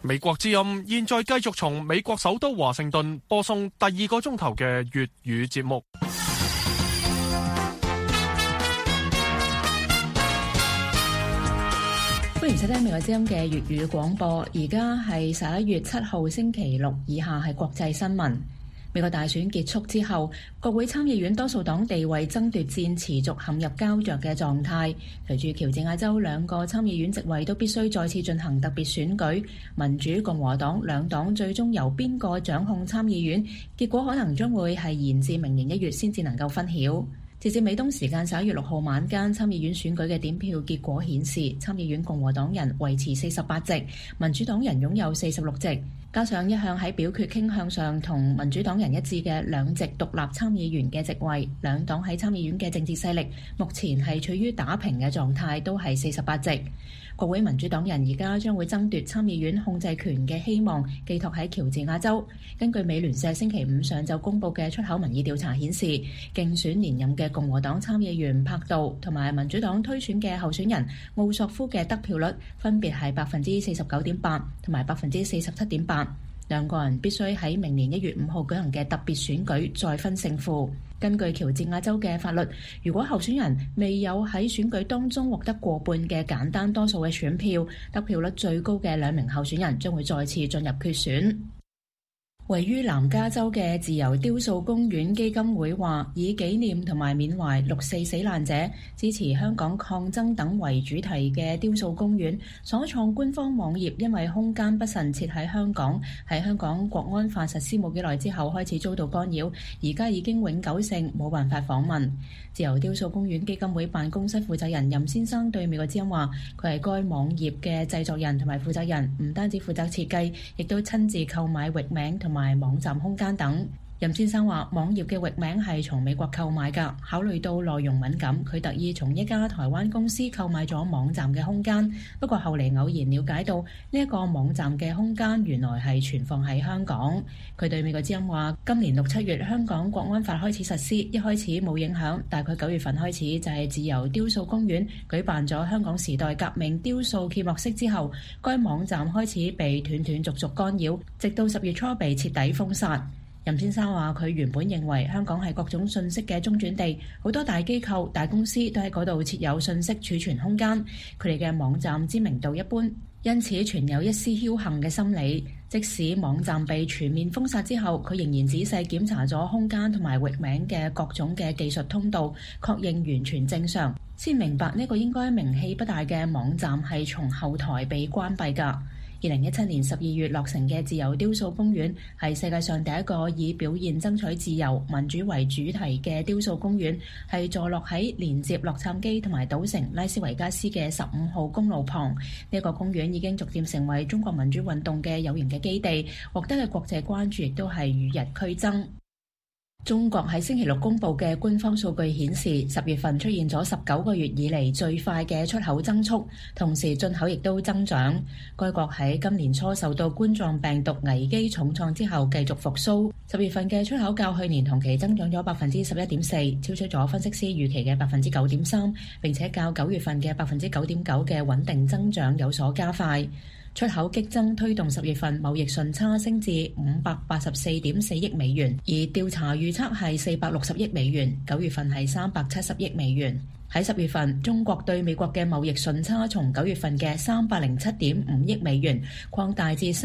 美國之音現在繼續從美國首都華盛頓播送第2個鐘頭嘅粵語節目。 歡迎收聽美國之音嘅粵語廣播。而家係11月7號星期六，以下係國際新聞。美國大選結束之後，國會參議院多數黨地位爭奪戰持續陷入膠着嘅狀態。隨住喬治亞州2個參議院席位都必須再次進行特別選舉，民主共和黨兩黨最終由邊個掌控參議院，結果可能將會係延至明年1月先至能夠分曉。截至美東時間11月6號晚間，參議院選舉嘅點票結果顯示，參議院共和黨人維持48席，民主黨人擁有46席。加上一向喺表決傾向上同民主黨人一致嘅2席獨立參議員嘅席位，兩黨喺參議院嘅政治勢力目前係處於打平嘅狀態，都係48席。國會民主黨人而家將會爭奪參議院控制權嘅希望寄託喺喬治亞州。根據美聯社星期5上晝公佈嘅出口民意調查顯示，競選連任嘅共和黨參議員柏杜同埋民主黨推選嘅候選人奧索夫嘅得票率分別係49.8%同埋47.8%。兩個人必須喺明年1月5號舉行嘅特別選舉再分勝負。根據喬治亞州嘅法律，如果候選人未有喺選舉當中獲得過半嘅簡單多數嘅選票，得票率最高嘅2名候選人將會再次進入決選。位於南加州嘅自由雕塑公園基金會話，以紀念同埋緬懷6·4死難者、支持香港抗爭等為主題嘅雕塑公園所創官方網頁，因為空間不慎設喺香港國安法實施冇幾耐之後開始遭到干擾，而家已經永久性冇辦法訪問。自由雕塑公園基金會辦公室負責人任先生對美國之音話，佢係該網頁嘅製作人同埋負責人，唔單止負責設計，亦都親自購買域名同埋網站空間等。任先生話，網頁嘅域名係從美國購買㗎，考慮到內容敏感，佢特意從一家台灣公司購買咗網站嘅空間。不過後嚟偶然了解到呢一個網站嘅空間原來係存放喺香港。佢對美國之音話，今年6、7月香港國安法開始實施，一開始冇影響，大概9月份開始就係自由雕塑公園舉辦咗香港時代革命雕塑揭幕式之後，該網站開始被斷續干擾，直到10月初被徹底封殺。任先生話，佢原本認為香港係各種信息嘅中轉地，好多大機構、大公司都喺嗰度設有信息儲存空間，佢哋嘅網站知名度一般，因此存有一絲僥倖嘅心理。即使網站被全面封殺之後，佢仍然仔細檢查咗空間同埋域名嘅各種嘅技術通道，確認完全正常，先明白呢個應該名氣不大嘅網站係從後台被關閉㗎。2017年12月落成嘅自由雕塑公園係世界上第一個以表現爭取自由民主為主題嘅雕塑公園，係坐落喺連接洛杉磯同埋賭城拉斯維加斯嘅15號公路旁。呢個公園已經逐漸成為中國民主運動嘅有形嘅基地，獲得嘅國際關注亦都係與日俱增。中國喺星期六公布嘅官方數據顯示，10月份出現咗19個月以嚟最快嘅出口增速，同時進口亦都增長。該國喺今年初受到冠狀病毒危機重創之後繼續復甦，10月份嘅出口較去年同期增長咗11.4%，超出咗分析師預期嘅9.3%，並且較9月份嘅9.9%嘅穩定增長有所加快。出口激增推動10月份貿易順差升至584.4億美元，而調查預測係460億美元，9月份係370億美元。喺10月份，中國對美國嘅貿易順差從9月份嘅307.5億美元擴大至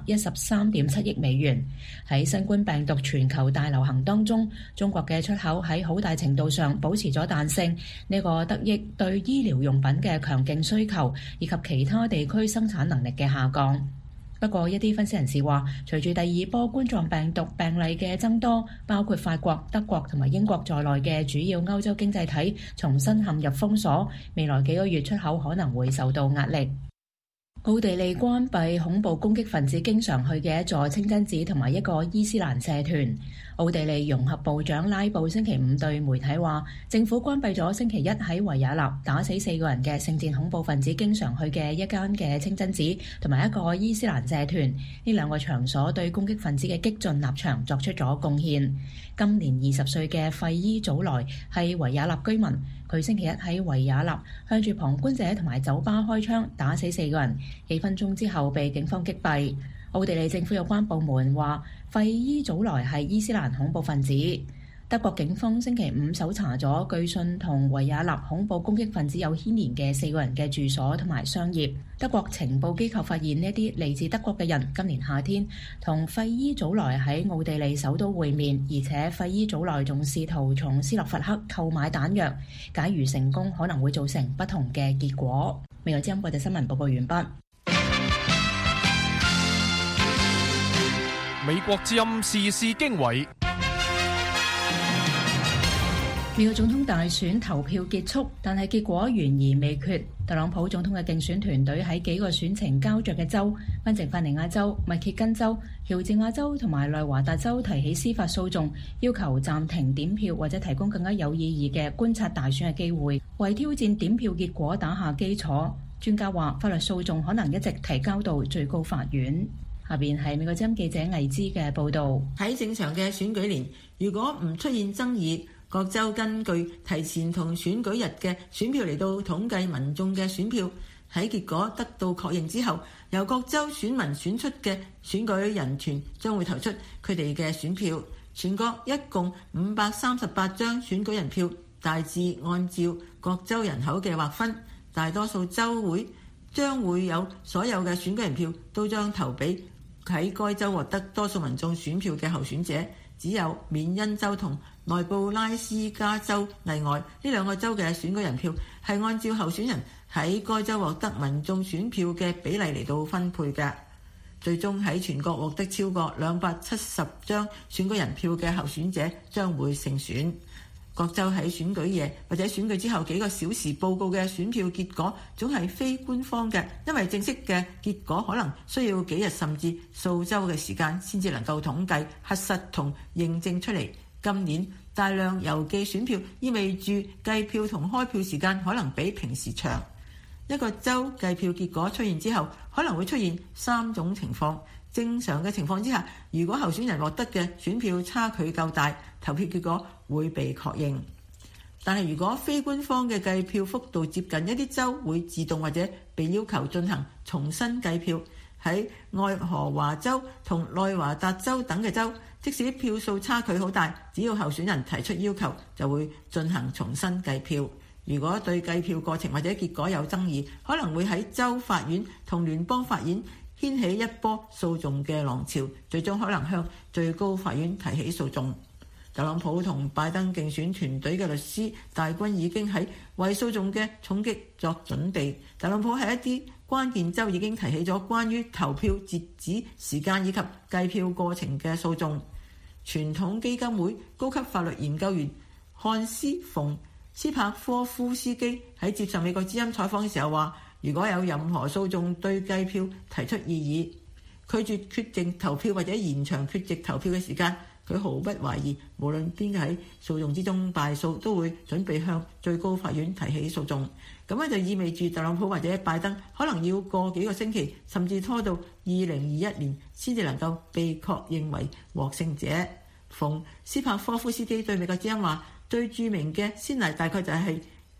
313.7億美元。喺新冠病毒全球大流行當中，中國嘅出口喺好大程度上保持咗彈性，呢個得益對醫療用品嘅強勁需求，以及其他地區生產能力嘅下降。不過，一啲分析人士話，隨住第2波冠狀病毒病例嘅增多，包括法國、德國同埋英國在內嘅主要歐洲經濟體重新陷入封鎖，未來幾個月出口可能會受到壓力。奧地利關閉恐怖攻擊分子經常去嘅一座清真寺同埋一個伊斯蘭社團。奧地利融合部長拉布星期5對媒體話，政府關閉咗星期一喺維也納打死4個人嘅聖戰恐怖分子經常去嘅一間嘅清真寺同埋一個伊斯蘭社團，呢2個場所對攻擊分子嘅激進立場作出咗貢獻。今年20歲嘅費伊祖萊係維也納居民， 佢星期一喺維也納向住旁觀者同埋酒吧開槍，打死4個人，幾分鐘之後被警方擊斃。奧地利政府有關部門話，費伊祖萊係伊斯蘭恐怖分子。德國警方星期五搜查咗據信同維也納恐怖攻擊分子有牽連嘅4個人嘅住所同埋商業。德國情報機構發現呢啲嚟自德國嘅人今年夏天同費伊祖萊喺奧地利首都會面，而且費伊祖萊仲試圖從斯洛伐克購買彈藥。假如成功，可能會造成不同嘅結果。美國之音國際新聞報告完畢。 美國之音時事經緯。 美國總統大選投票結束，但係結果懸而未決。特朗普總統嘅競選團隊喺幾個選情膠着嘅州——賓夕法尼亞州、密歇根州、喬治亞州同埋內華達州提起司法訴訟，要求暫停點票或者提供更加有意義嘅觀察大選嘅機會，為挑戰點票結果打下基礎。專家話，法律訴訟可能一直提交到最高法院。下邊係美國之音記者魏之嘅報導。 喺正常嘅選舉年，如果唔出現爭議，各州根據提前同選舉日嘅選票嚟到統計民眾嘅選票，喺結果得到確認之後，由各州選民選出嘅選舉人團將會投出佢哋嘅選票。全國一共538張選舉人票，大致按照各州人口嘅劃分。大多數州會將會有所有嘅選舉人票都將投俾喺該州獲得多數民眾選票嘅候選者，只有緬因州同內布拉斯加州例外。呢兩個州嘅選舉人票係按照候選人喺該州獲得民眾選票嘅比例嚟到分配嘅。最終喺全國獲得超過270張選舉人票嘅候選者將會勝選。各州喺選舉夜或者選舉之後幾個小時報告嘅選票結果總係非官方嘅，因為正式嘅結果可能需要幾日甚至數週嘅時間先至能夠統計、核實同認證出嚟。今年大量郵寄選票意味住計票同開票時間可能比平時長。一個州計票結果出現之後，可能會出現3種情況。正常嘅情況之下，如果候選人獲得嘅選票差距夠大，投票結果會被確認。但係如果非官方嘅計票幅度接近，一啲州會自動或者被要求進行重新計票。喺愛荷華州同內華達州等嘅州，即使票數差距好大，只要候選人提出要求，就會進行重新計票。如果對計票過程或者結果有爭議，可能會喺州法院同聯邦法院掀起一波訴訟嘅浪潮，最終可能向最高法院提起訴訟。特朗普同拜登競選團隊嘅律師大軍已經喺為訴訟嘅衝擊作準備。特朗普喺一啲關鍵州已經提起咗關於投票截止時間以及計票過程嘅訴訟。傳統基金會高級法律研究員漢斯·馮斯帕科夫斯基喺接受美國之音採訪嘅時候話，如果有任何訴訟對計票提出異議，拒絕缺席投票或者延長缺席投票嘅時間，佢毫不懷疑，無論邊個喺訴訟之中敗訴，都會準備向最高法院提起訴訟。咁樣就意味住特朗普或者拜登可能要過幾個星期，甚至拖到2021年先至能夠被確認為獲勝者。馮斯帕科夫斯基對美國之音話，最著名嘅先例大概就係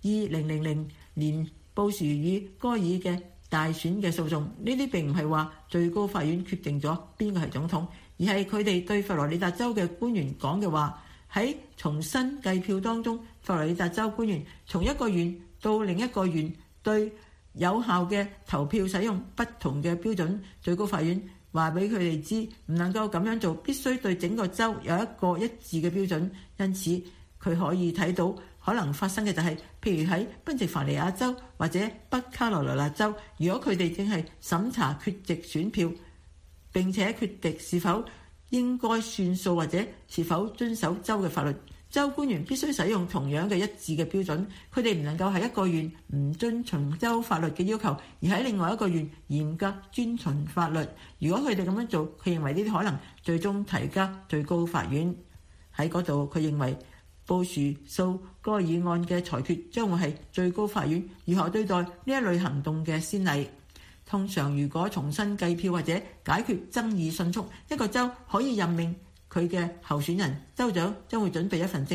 2000年布殊與戈爾嘅大選嘅訴訟。呢啲並唔係話最高法院決定咗邊個係總統，而係佢哋對佛羅里達州嘅官員講嘅話。喺重新計票當中，佛羅里達州官員從一個縣到另一個縣對有效嘅投票使用不同嘅標準。最高法院話俾佢哋知，唔能夠咁樣做，必須對整個州有一個一致嘅標準。因此佢可以睇到可能發生嘅就係，譬如喺賓夕法尼亞州或者北卡羅來納州，如果佢哋正係審查缺席選票並且決定是否應該算數或者是否遵守州嘅法律，州官員必須使用同樣嘅一致嘅標準。佢哋唔能夠喺一個縣唔遵循州法律嘅要求，而喺另外一個縣嚴格遵循法律。如果佢哋咁樣做，佢認為呢啲可能最終提交最高法院。喺嗰度，佢認為布殊訴戈爾案嘅裁決將會係最高法院如何對待呢一類行動嘅先例。通常如果重新計票或者解決爭議迅速，一個州可以任命佢嘅候選人，州長將會準備一份證明，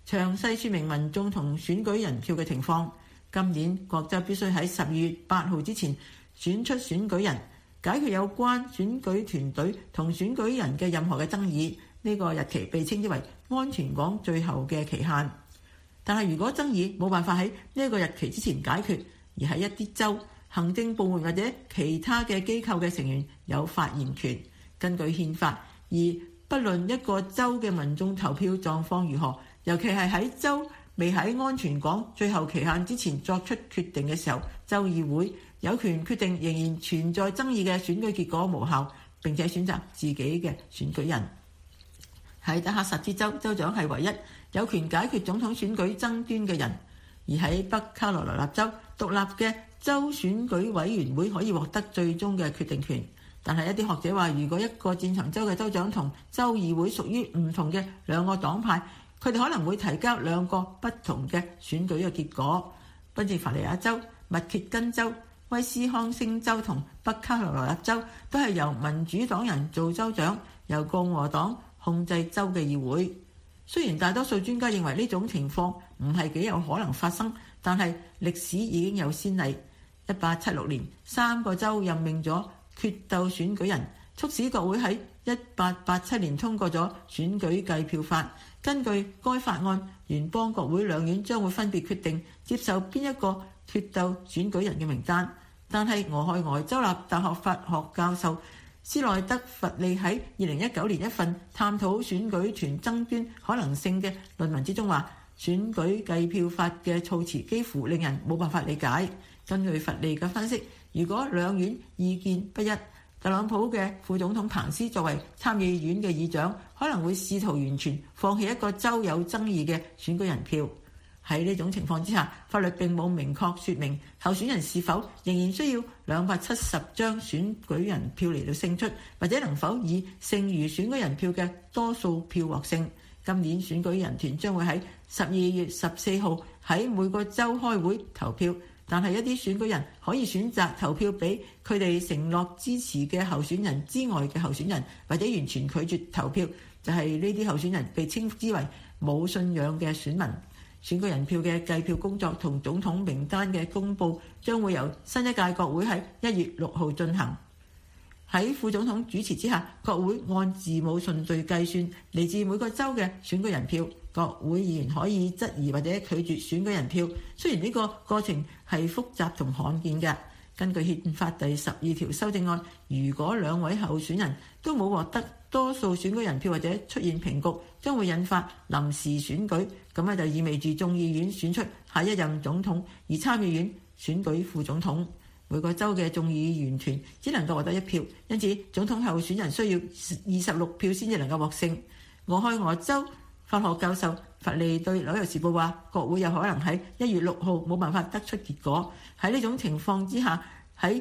詳細說明民眾同選舉人票嘅情況。今年各州必須喺12月8號之前選出選舉人，解決有關選舉團隊同選舉人嘅任何嘅爭議。呢個日期被稱之為安全港最後嘅期限。但係如果爭議冇辦法喺呢個日期之前解決，而係一啲州行政部門或者其他嘅機構嘅成員有發言權，根據憲法，而不論一個州嘅民眾投票狀況如何，尤其係喺州未喺安全港最後期限之前作出決定嘅時候，州議會有權決定仍然存在爭議嘅選舉結果無效，並且選擇自己嘅選舉人。喺德克薩斯州，州長係唯一有權解決總統選舉爭端嘅人，而喺北卡羅來納州，獨立嘅州選舉委員會可以獲得最終嘅決定權。但係一啲學者話，如果一個戰場州嘅州長同州議會屬於唔同嘅兩個黨派，佢哋可能會提交兩個不同嘅選舉嘅結果。賓夕法尼亞州、密歇根州、威斯康星州同北卡羅來納州都係由民主黨人做州長，由共和黨控制州嘅議會。雖然大多數專家認為呢種情況唔係幾有可能發生，但係歷史已經有先例。1876年3個州任命咗決鬥選舉人，促使國會喺1887年通過咗選舉計票法。根據該法案，聯邦國會兩院將會分別決定接受邊一個決鬥選舉人嘅名單。但係俄亥俄州立大學法學教授斯內德弗利喺2019年一份探討選舉權爭端可能性嘅論文之中話，選舉計票法嘅措辭幾乎令人冇辦法理解。根據弗利嘅分析，如果兩院意見不一，特朗普嘅副總統彭斯作為參議院嘅議長，可能會試圖完全放棄一個州有爭議嘅選舉人票。喺呢種情況之下，法律並冇明確說明候選人是否仍然需要270張選舉人票嚟到勝出，或者能否以剩餘選舉人票嘅多數票獲勝。今年選舉人團將會喺12月14號喺每個州開會投票，但係一啲選舉人可以選擇投票俾佢哋承諾支持嘅候選人之外嘅候選人，或者完全拒絕投票，就係呢啲候選人被稱之為冇信仰嘅選民。選舉人票嘅計票工作同總統名單嘅公佈將會由新一屆國會喺1月6號進行。喺副總統主持之下，國會按字母順序計算嚟自每個州嘅選舉人票。國會議員可以質疑或者拒絕選舉人票，雖然呢個過程係複雜同罕見嘅。根據憲法第12條修正案，如果兩位候選人都冇獲得多數選舉人票或者出現平局，將會引發臨時選舉，咁咧就意味住眾議院選出下一任總統，而參議院選舉副總統。每個州嘅眾議員團只能夠獲得1票，因此總統候選人需要26票先至能夠獲勝。俄亥俄州法學教授弗利對紐約時報話，國會有可能喺1月6號冇辦法得出結果。喺呢種情況之下，喺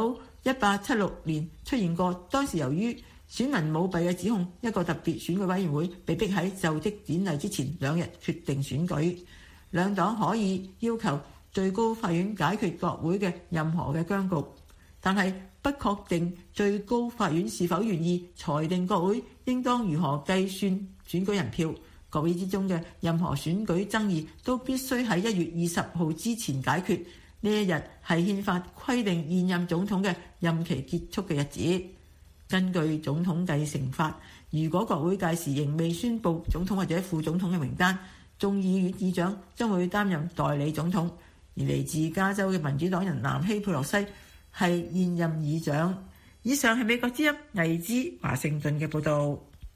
1876年出現過，當時由於選民舞弊嘅指控，一個特別選舉委員會被逼喺就職典禮之前2日決定選舉。兩黨可以要求最高法院解決國會嘅任何嘅僵局，但係不確定最高法院是否願意裁定國會應當如何計算選舉人票。國會之中嘅任何選舉爭議都必須喺1月20號之前解決。呢一日係憲法規定現任總統嘅任期結束嘅日子。根據總統繼承法，如果國會屆時仍未宣布總統或者副總統嘅名單，眾議院議長將會擔任代理總統。而嚟自加州嘅民主黨人南希佩洛西係現任議長。以上係美國之音魏之華盛頓嘅報導。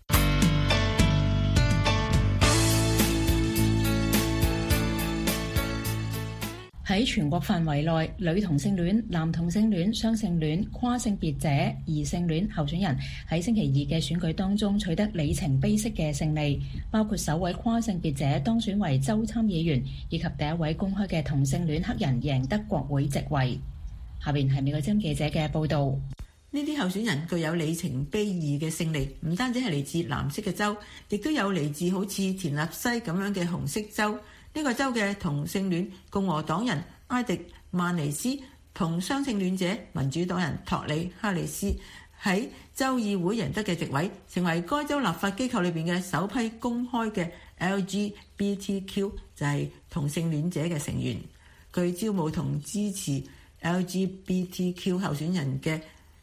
喺全國範圍內，女同性戀、男同性戀、雙性戀、跨性別者、異性戀候選人喺星期二嘅選舉當中取得里程碑式嘅勝利，包括首位跨性別者當選為州參議員，以及第一位公開嘅同性戀黑人贏得國會席位。下邊係美國之音記者嘅報導。 呢啲候選人具有里程碑意義嘅勝利，唔單止係嚟自藍色嘅州，亦都有嚟自好似田納西咁樣嘅紅色州。呢個州嘅同性戀共和黨人埃迪曼尼斯同雙性戀者民主黨人托里哈里斯喺州議會贏得嘅席位，成為該州立法機構裏邊嘅首批公開嘅 LGBTQ 就係同性戀者嘅成員。據招募同支持 LGBTQ 候選人嘅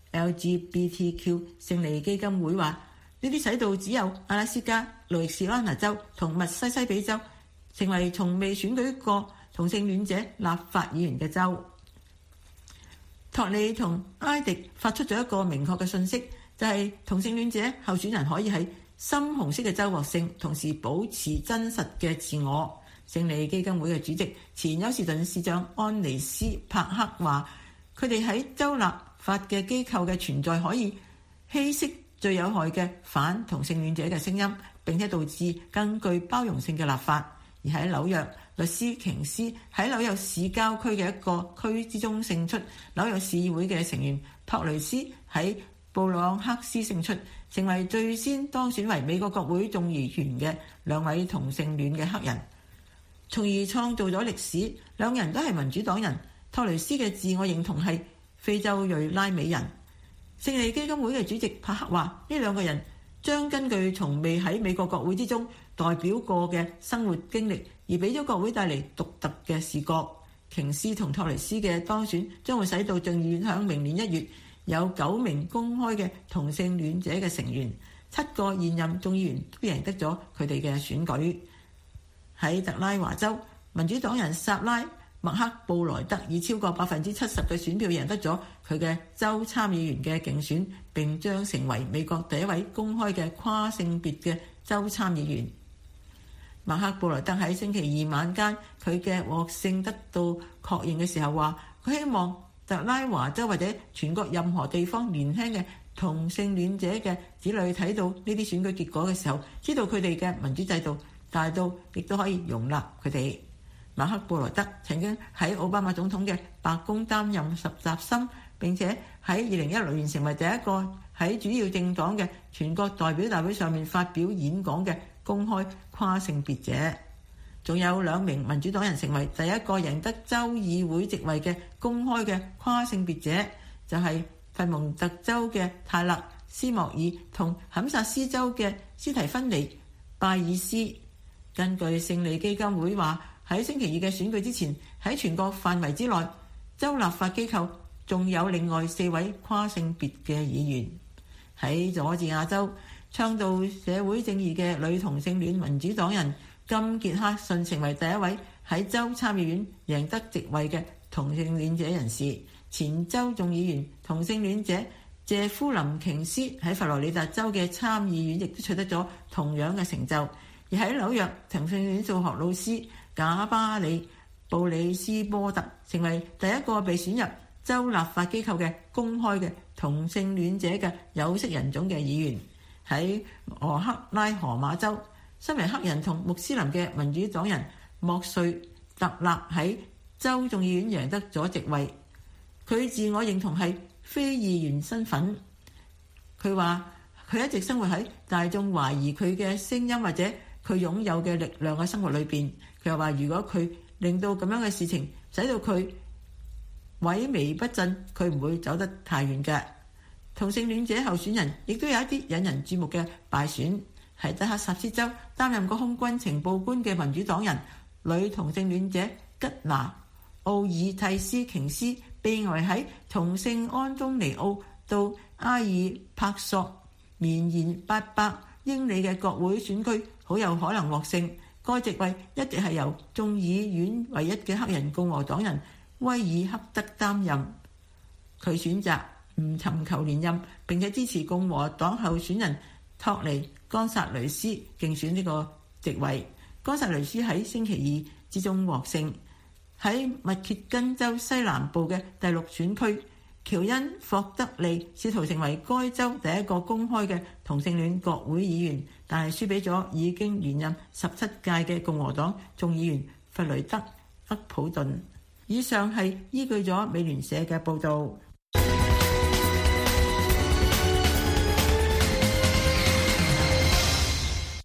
LGBTQ 勝利基金會話，呢啲使到只有阿拉斯加、路易斯安那州同密西西比州成為從未選舉過同性戀者立法議員嘅州。托利同埃迪發出咗一個明確嘅訊息，就係同性戀者候選人可以喺深紅色嘅州獲勝，同時保持真實嘅自我。勝利基金會嘅主席前休士頓市長安尼斯帕克話，佢哋喺州立法嘅機構嘅存在可以稀釋最有害嘅反同性戀者嘅聲音，並且導致更具包容性嘅立法。而喺紐約，律師瓊斯喺紐約市郊區嘅一個區之中勝出，紐約市議會嘅成員托雷斯喺布朗克斯勝出，成為最先當選為美國國會眾議員嘅兩位同性戀嘅黑人，從而創造咗歷史。兩人都係民主黨人。托雷斯嘅自我認同係非洲裔拉美人。勝利基金會嘅主席帕克話，呢兩個人將根據從未喺美國國會之中代表過嘅生活經歷，而俾咗國會帶嚟獨特嘅視覺。瓊斯同托雷斯嘅當選將會使到眾議院響明年1月有9名公開嘅同性戀者嘅成員，7個現任眾議員都贏得咗佢哋嘅選舉。喺特拉華州，民主黨人薩拉麥克布萊德以超過70%嘅選票贏得咗佢嘅州參議員嘅競選，並將成為美國第一位公開嘅跨性別嘅州參議員。麥克布萊德喺星期二晚間佢嘅獲勝得到確認嘅時候話，佢希望特拉華州或者全國任何地方年輕嘅同性戀者嘅子女睇到呢啲選舉結果嘅時候，知道佢哋嘅民主制度大到亦都可以容納佢哋。馬克布萊德曾經喺奧巴馬總統嘅白宮擔任實習生，並且喺2016年成為第一個喺主要政黨嘅全國代表大會上面發表演講嘅公開跨性別者。仲有2名民主黨人成為第一個贏得州議會席位嘅公開嘅跨性別者，就係佛蒙特州嘅泰勒斯莫爾同堪薩斯州嘅斯提芬尼拜爾斯。根據勝利基金會話，喺星期二嘅選舉之前，喺全國範圍之內，州立法機構仲有另外4位跨性別嘅議員。喺佐治亞州，倡導社會正義嘅女同性戀民主黨人金傑克遜成為第一位喺州參議院贏得席位嘅同性戀者人士。前州眾議員同性戀者謝夫林瓊斯喺佛羅里達州嘅參議院亦都取得咗同樣嘅成就。而喺紐約，同性戀數學老師賈巴里布里斯波特成為第一個被選入州立法機構嘅公開嘅同性戀者嘅有色人種嘅議員。喺俄克拉荷馬州，身為黑人同穆斯林嘅民主黨人莫瑞特納喺州眾議院贏得咗席位。佢自我認同係非議員身份。佢話佢一直生活喺大眾懷疑佢嘅聲音或者佢擁有嘅力量嘅生活裏邊。佢又話，如果佢令到咁樣嘅事情使到佢萎靡不振，佢唔會走得太遠嘅。同性戀者候選人亦都有一啲引人注目嘅敗選。喺德克薩斯州擔任過空軍情報官嘅民主黨人女同性戀者吉娜奧爾蒂斯瓊斯被危喺同性安東尼奧到埃爾帕索綿延800英里嘅國會選區，好有可能獲勝。該席位一直係由眾議院唯一嘅黑人共和黨人威爾克德擔任。佢選擇唔尋求連任，並且支持共和黨候選人托尼岡薩雷斯競選呢個席位。岡薩雷斯喺星期二之中獲勝。喺密歇根州西南部嘅第6選區，喬恩霍德利試圖成為該州第一個公開嘅同性戀國會議員，但係輸俾咗已經連任17屆嘅共和黨眾議員弗雷德厄普頓。以上係依據咗美聯社嘅報導。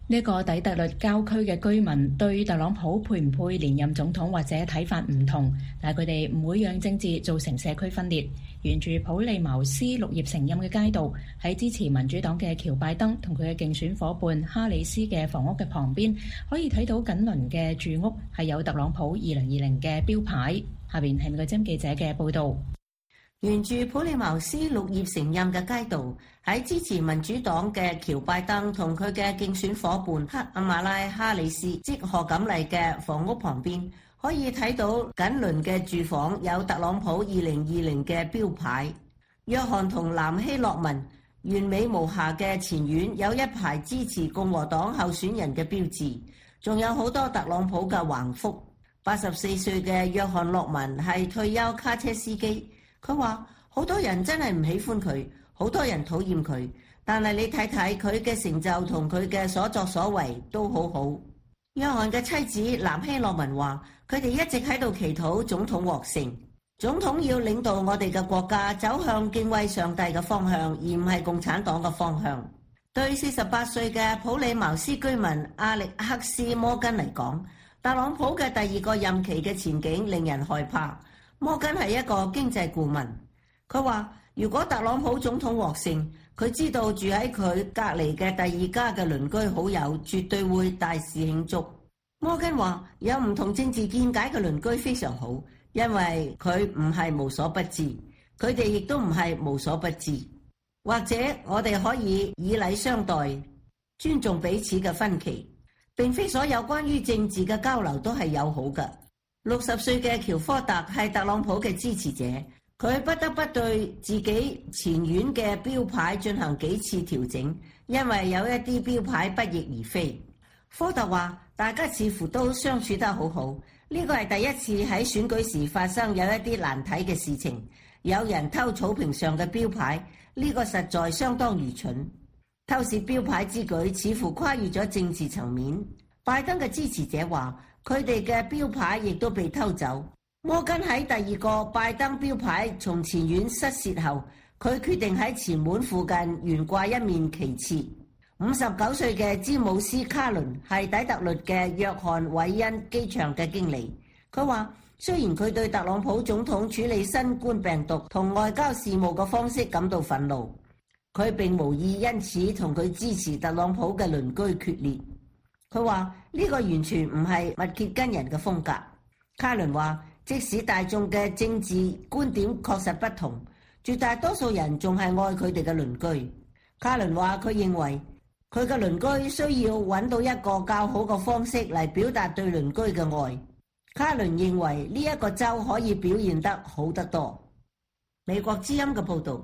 呢個底特律郊區嘅居民對特朗普配唔配連任總統或者睇法唔同，但係佢哋唔會讓政治造成社區分裂。沿住普利茅斯綠葉成蔭嘅街道，喺支持民主黨嘅喬拜登同佢嘅競選夥伴哈里斯嘅房屋嘅旁邊，可以睇到緊鄰嘅住屋係有特朗普2020嘅標牌。下邊係美國之音記者嘅報導。 沿住普利茅斯綠葉成蔭嘅街道，喺支持民主黨嘅喬拜登同佢嘅競選夥伴克馬拉哈里斯即賀錦麗嘅房屋旁邊，可以睇到緊鄰嘅住房有特朗普2020嘅標牌。約翰同南希諾文完美無瑕嘅前院有一排支持共和黨候選人嘅標誌，仲有好多特朗普嘅橫幅。84歲嘅約翰諾文係退休卡車司機。佢話好多人真係唔喜歡佢，好多人討厭佢，但係你睇睇佢嘅成就同佢嘅所作所為都好好。約翰嘅妻子南希諾文話，佢哋一直喺度祈禱總統獲勝，總統要領導我哋嘅國家走向敬畏上帝嘅方向，而唔係共產黨嘅方向。對48歲嘅普利茅斯居民阿力克斯摩根嚟講，特朗普嘅第二個任期嘅前景令人害怕。摩根係一個經濟顧問，佢話如果特朗普總統獲勝，佢知道住喺佢隔離嘅第二家嘅鄰居好友絕對會大肆慶祝。摩根話有唔同政治見解嘅鄰居非常好，因為佢唔係無所不知，佢哋亦都唔係無所不知。或者我哋可以以禮相待，尊重彼此嘅分歧。並非所有關於政治嘅交流都係友好嘅。60歲嘅喬科特係特朗普嘅支持者，佢不得不對自己前院嘅標牌進行幾次調整，因為有一啲標牌不翼而飛。科特話：大家似乎都相處得好好，呢個係第一次喺選舉時發生有一啲難睇嘅事情，有人偷草坪上嘅標牌，呢個實在相當愚蠢。偷竊標牌之舉似乎跨越咗政治層面。拜登嘅支持者話：佢哋嘅標牌亦都被偷走。摩根喺第二個拜登標牌從前院失竊後，佢決定喺前門附近懸掛一面旗幟。59歲嘅詹姆斯卡倫係底特律嘅約翰韋恩機場嘅經理。佢話：雖然佢對特朗普總統處理新冠病毒同外交事務嘅方式感到憤怒，佢並無意因此同佢支持特朗普嘅鄰居決裂。佢話呢個完全唔係密歇根人嘅風格。卡倫話，即使大眾嘅政治觀點確實不同，絕大多數人仲係愛佢哋嘅鄰居。卡倫話佢認為佢嘅鄰居需要揾到一個較好嘅方式嚟表達對鄰居嘅愛。卡倫認為呢一個州可以表現得好得多。美國之音嘅報導。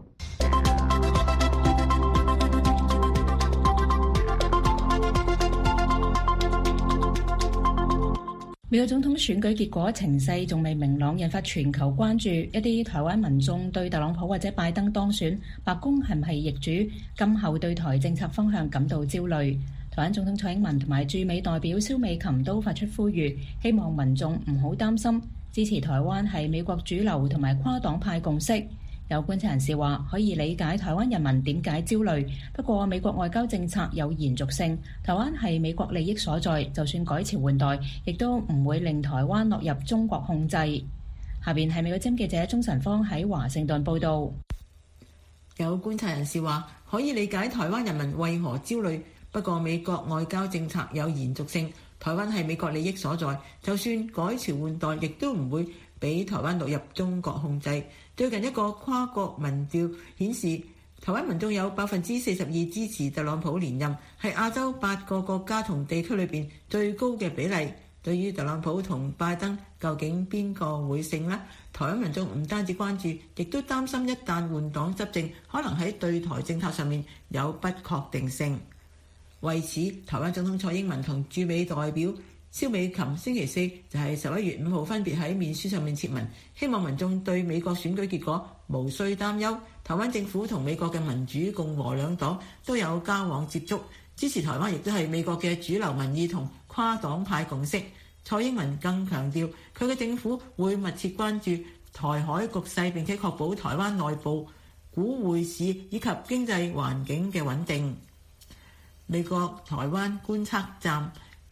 美國總統選舉結果情勢仲未明朗，引發全球關注。一啲台灣民眾對特朗普或者拜登當選，白宮係唔係易主，今後對台政策方向感到焦慮。台灣總統蔡英文同埋駐美代表蕭美琴都發出呼籲，希望民眾唔好擔心，支持台灣係美國主流同埋跨黨派共識。有觀察人士話，可以理解台灣人民點解焦慮，不過美國外交政策有延續性，台灣係美國利益所在，就算改朝換代，亦都唔會令台灣落入中國控制。下邊係美國之音記者鍾晨芳喺華盛頓報導。 有觀察人士話，可以理解台灣人民為何焦慮，不過美國外交政策有延續性，台灣係美國利益所在，就算改朝換代，亦都唔會俾台灣落入中國控制。最近一個跨國民調顯示，台灣民眾有42%支持特朗普連任，係亞洲8個國家同地區裏邊最高嘅比例。對於特朗普同拜登究竟邊個會勝呢？台灣民眾唔單止關注，亦都擔心一旦換黨執政，可能喺對台政策上面有不確定性。為此，台灣總統蔡英文同駐美代表蕭美琴星期四就係11月5號分別喺面書上面設文，希望民眾對美國選舉結果無需擔憂。台灣政府同美國嘅民主共和兩黨都有交往接觸，支持台灣亦都係美國嘅主流民意同跨黨派共識。蔡英文更強調，佢嘅政府會密切關注台海局勢，並且確保台灣內部股匯市以及經濟環境嘅穩定。 美國台灣觀測站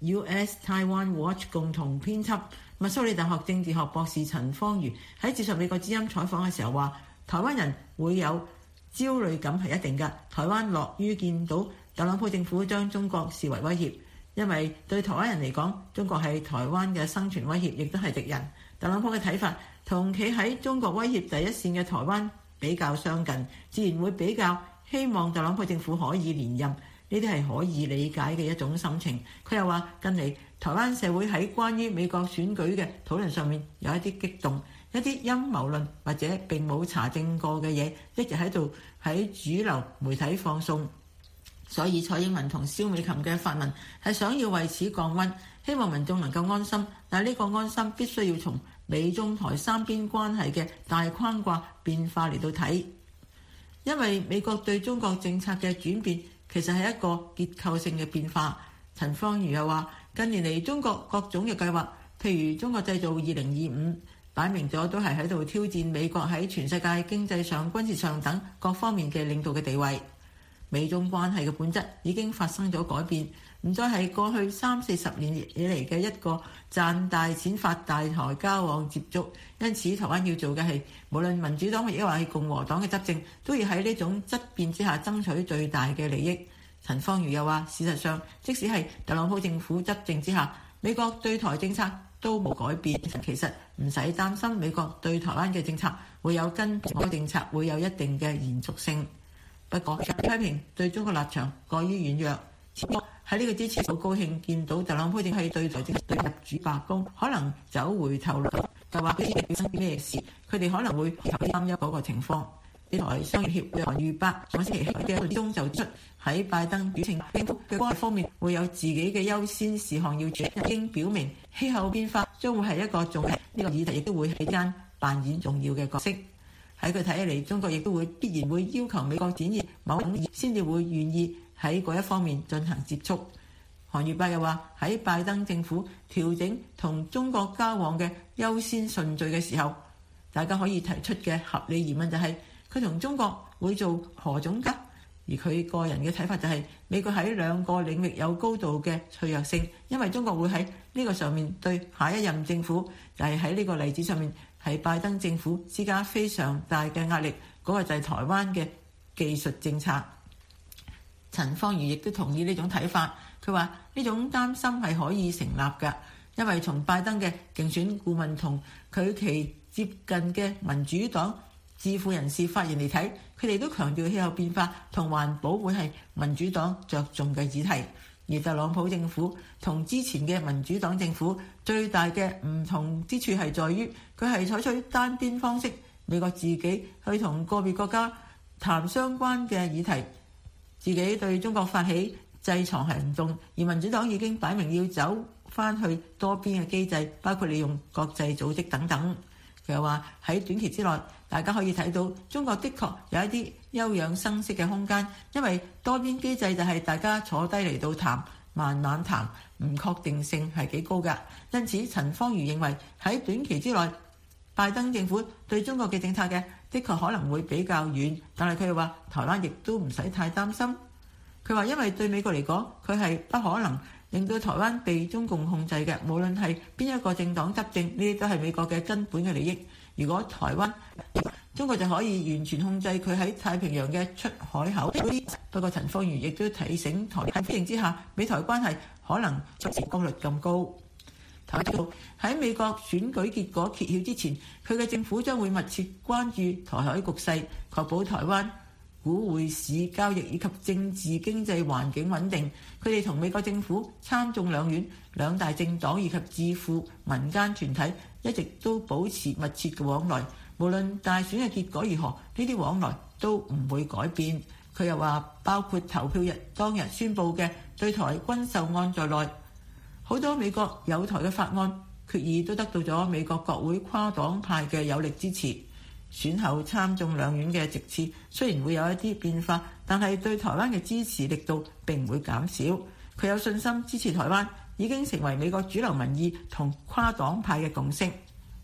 US Taiwan Watch 共同編輯密蘇里大學政治學博士陳方瑜喺接受美國之音採訪嘅時候話，台灣人會有焦慮感係一定嘅。台灣樂於見到特朗普政府將中國視為威脅，因為對台灣人嚟講，中國係台灣嘅生存威脅，亦都係敵人。特朗普嘅睇法同企喺中國威脅第一線嘅台灣比較相近，自然會比較希望特朗普政府可以連任。呢啲係可以理解嘅一種心情。佢又話，近嚟台灣社會喺關於美國選舉嘅討論上面有一啲激動，一啲陰謀論或者並冇查證過嘅嘢一直喺度喺主流媒體放送。所以蔡英文同蕭美琴嘅發文係想要為此降溫，希望民眾能夠安心。但係呢個安心必須要從美中台三邊關係嘅大框架變化嚟到睇，因為美國對中國政策嘅轉變其實係一個結構性嘅變化。陳方瑜又話，近年嚟中國各種嘅計劃，譬如中國製造2025，擺明咗都係喺度挑戰美國喺全世界經濟上、軍事上等各方面嘅領導嘅地位。美中關係嘅本質已經發生咗改變，唔再係過去30-40年以嚟嘅一個賺大錢發大財交往接觸。因此台灣要做嘅係，無論民主黨亦或係共和黨嘅執政，都要喺呢種質變之下爭取最大嘅利益。陳方瑜又話，事實上即使係特朗普政府執政之下，美國對台政策都冇改變，其實唔使擔心美國對台灣嘅政策會有跟住政策會有一定嘅延續性。不過批評對中國立場過於軟弱。喺呢個之前好高興見到特朗普正係對台政策對入主白宮，可能走回頭路，就話佢發生咩事，佢哋可能會擔憂嗰個情況。呢台商業協會韓瑜伯上星期嘅中就出喺拜登表情政府嘅關係方面會有自己嘅優先事項要處理，已經表明氣候變化將會係一個重要呢個議題，亦都會喺間扮演重要嘅角色。喺佢睇起嚟，中國亦都必然會要求美國展現某種先至會願意喺嗰一方面進行接觸。韓瑜伯又話，喺拜登政府調整同中國交往嘅優先順序嘅時候，大家可以提出嘅合理疑問就係佢同中國會做何種交？而佢個人嘅睇法就係美國喺兩個領域有高度嘅脆弱性，因為中國會喺呢個上面對下一任政府，就係喺呢個例子上面係拜登政府施加非常大嘅壓力，嗰個就係台灣嘅技術政策。陳方瑜亦都同意呢種睇法，佢話呢種擔心係可以成立㗎，因為從拜登嘅競選顧問同佢其接近嘅民主黨智庫人士發言嚟睇，佢哋都強調氣候變化同環保會係民主黨着重嘅議題。而特朗普政府同之前嘅民主黨政府最大嘅唔同之處係在於，佢係採取單邊方式，美國自己去同個別國家談相關嘅議題，自己對中國發起制裁行動，而民主黨已經擺明要走翻去多邊嘅機制，包括利用國際組織等等。佢又話喺短期之內，大家可以睇到中國的確有一啲休養生息嘅空間，因為多邊機制就係大家坐低嚟到談，慢慢談，唔確定性係幾高㗎。因此陳方瑜認為喺短期之內，拜登政府對中國嘅政策嘅確可能會比較遠，但係佢又話台灣亦都唔使太擔心。佢話因為對美國嚟講，佢係不可能令到台灣被中共控制嘅，無論係邊一個政黨執政，呢啲都係美國嘅根本嘅利益。如果台灣，中國就可以完全控制佢喺太平洋嘅出海口。不過陳方瑜亦都提醒台喺非定之下，美台關係可能出現功率咁高。喺美國選舉結果揭曉之前，佢嘅政府將會密切關注台海局勢，確保台灣股匯市交易以及政治經濟環境穩定。佢哋同美國政府、參眾兩院、兩大政黨以及智庫民間團體一直都保持密切嘅往來，無論大選嘅結果如何，呢啲往來都唔會改變。佢又話，包括投票日當日宣布嘅對台軍售案在內，好多美國有台嘅法案決議都得到咗美國國會跨黨派嘅有力支持。選後參眾兩院嘅席次雖然會有一啲變化，但係對台灣嘅支持力度並唔會減少。佢有信心支持台灣已經成為美國主流民意同跨黨派嘅共識。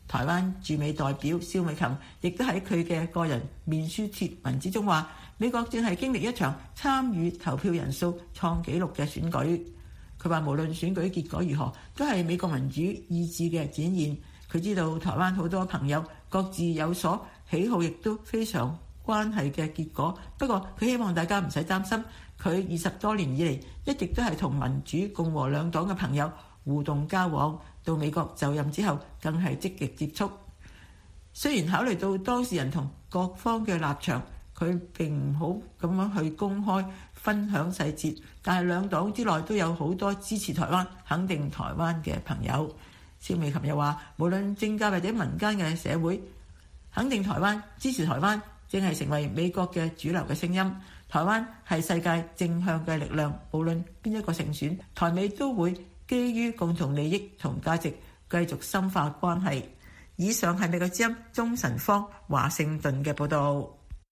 台灣駐美代表蕭美琴亦都喺佢嘅個人面書貼文之中話，美國正係經歷一場參與投票人數創紀錄嘅選舉。佢話無論選舉結果如何，都係美國民主意志嘅展現。佢知道台灣好多朋友各自有所喜好，亦都非常關係嘅結果。不過佢希望大家唔使擔心，佢20多年以嚟一直都係同民主共和兩黨嘅朋友互動交往，到美國就任之後更係積極接觸。雖然考慮到當事人同各方嘅立場，佢並唔好咁樣去公開分享細節，但係兩黨之內都有好多支持台灣、肯定台灣嘅朋友。蕭美琴又話，無論政界或者民間嘅社會，肯定台灣、支持台灣正係成為美國嘅主流嘅聲音。台灣係世界正向嘅力量，無論邊一個勝選，台美都會基於共同利益同價值繼續深化關係。以上係美國之音鐘晨芳華盛頓嘅報導。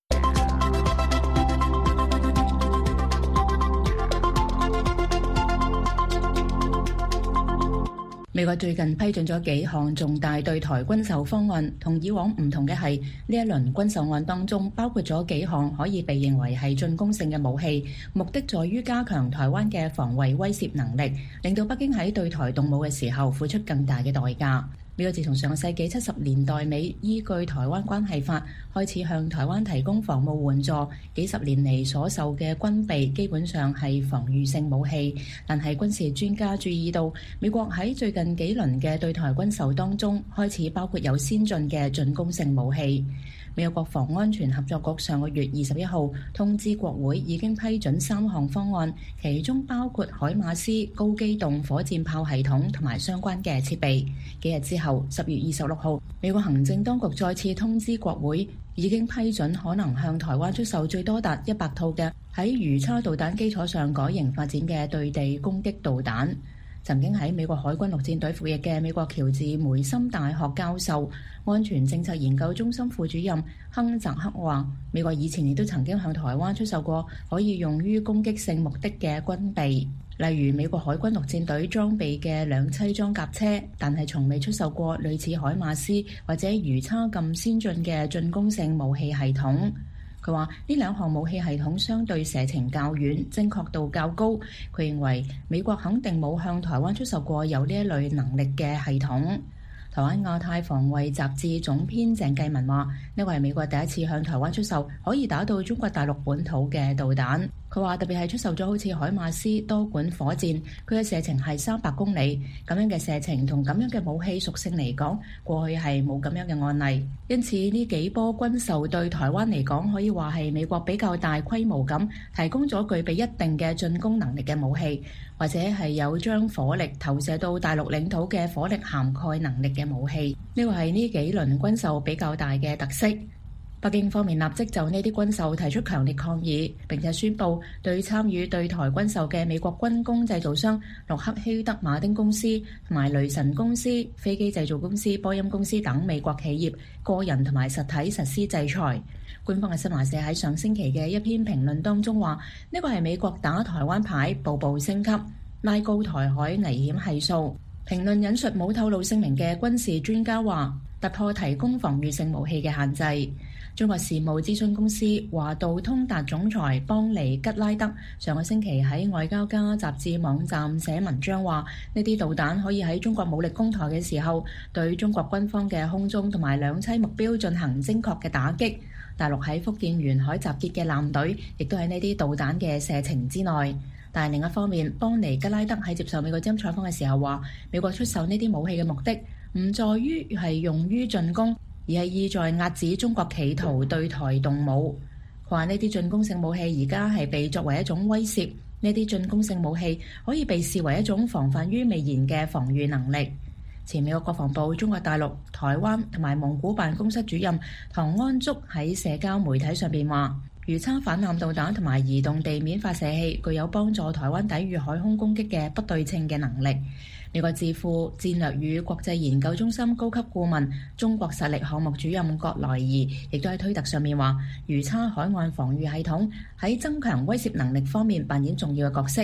美國最近批准咗幾項重大對台軍售方案，同以往唔同嘅係呢一輪軍售案當中包括咗幾項可以被認為係進攻性嘅武器，目的在於加強台灣嘅防衛威懾能力，令到北京喺對台動武嘅時候付出更大嘅代價。美國自從上個世紀70年代尾依據《台灣關係法》開始向台灣提供防務援助，幾十年嚟所售嘅軍備基本上係防禦性武器。但係軍事專家注意到，美國喺最近幾輪嘅對台軍售當中，開始包括有先進嘅進攻性武器。美國國防安全合作局上個月21號通知國會已經批准3項方案，其中包括海馬斯高機動火箭炮系統同埋相關嘅設備。幾日之後，10月26號，美國行政當局再次通知國會已經批准可能向台灣出售最多達100套嘅喺魚叉導彈基礎上改型發展嘅對地攻擊導彈。曾經喺美國海軍陸戰隊服役嘅美國喬治梅森大學教授、安全政策研究中心副主任亨澤克話，美國以前亦都曾經向台灣出售過可以用於攻擊性目的嘅軍備，例如美國海軍陸戰隊裝備嘅兩棲裝甲車，但係從未出售過類似海馬斯或者魚叉咁先進嘅進攻性武器系統。佢話呢兩項武器系統相對射程較遠，精確度較高。佢認為美國肯定冇向台灣出售過有呢一類能力嘅系統。台灣亞太防衛雜誌總編鄭繼文話：呢個係美國第一次向台灣出售可以打到中國大陸本土嘅導彈。佢話特別係出售咗好似海馬斯多管火箭，佢嘅射程係300公里，咁樣嘅射程同咁樣嘅武器屬性嚟講，過去係冇咁樣嘅案例。因此呢幾波軍售對台灣嚟講，可以話係美國比較大規模咁提供咗具備一定嘅進攻能力嘅武器，或者係有將火力投射到大陸領土嘅火力涵蓋能力嘅武器。呢個係呢幾輪軍售比較大嘅特色。北京方面立即就呢啲軍售提出強烈抗議，並且宣布對參與對台軍售嘅美國軍工製造商洛克希德馬丁公司同埋雷神公司、飛機製造公司、波音公司等美國企業、個人同埋實體實施制裁。官方嘅新華社喺上星期嘅一篇評論當中話，呢個係美國打台灣牌步步升級，拉高台海危險係數。評論引述冇透露姓名嘅軍事專家話，突破提供防禦性武器嘅限制。中國事務諮詢公司華道通達總裁邦尼吉拉德上個星期喺外交家雜誌網站寫文章話，呢啲導彈可以喺中國武力攻台嘅時候，對中國軍方嘅空中同埋兩棲目標進行精確嘅打擊。大陸喺福建沿海集結嘅艦隊亦都喺呢啲導彈嘅射程之內。但係另一方面，邦尼吉拉德喺接受美國之音採訪嘅時候話，美國出售呢啲武器嘅目的唔在於係用於進攻，而係意在壓止中國企圖對台動武。佢話呢啲進攻性武器而家係被作為一種威懾，呢啲進攻性武器可以被視為一種防範於未然嘅防禦能力。前美國國防部中國大陸、台灣同埋蒙古辦公室主任唐安竹喺社交媒體上邊話，魚叉反艦導彈同埋移動地面發射器具有幫助台灣抵禦海空攻擊嘅不對稱嘅能力。美國智庫戰略與國際研究中心高級顧問、中國實力項目主任葛萊儀亦都喺推特上面話，魚叉海岸防禦系統喺增強威懾能力方面扮演重要嘅角色。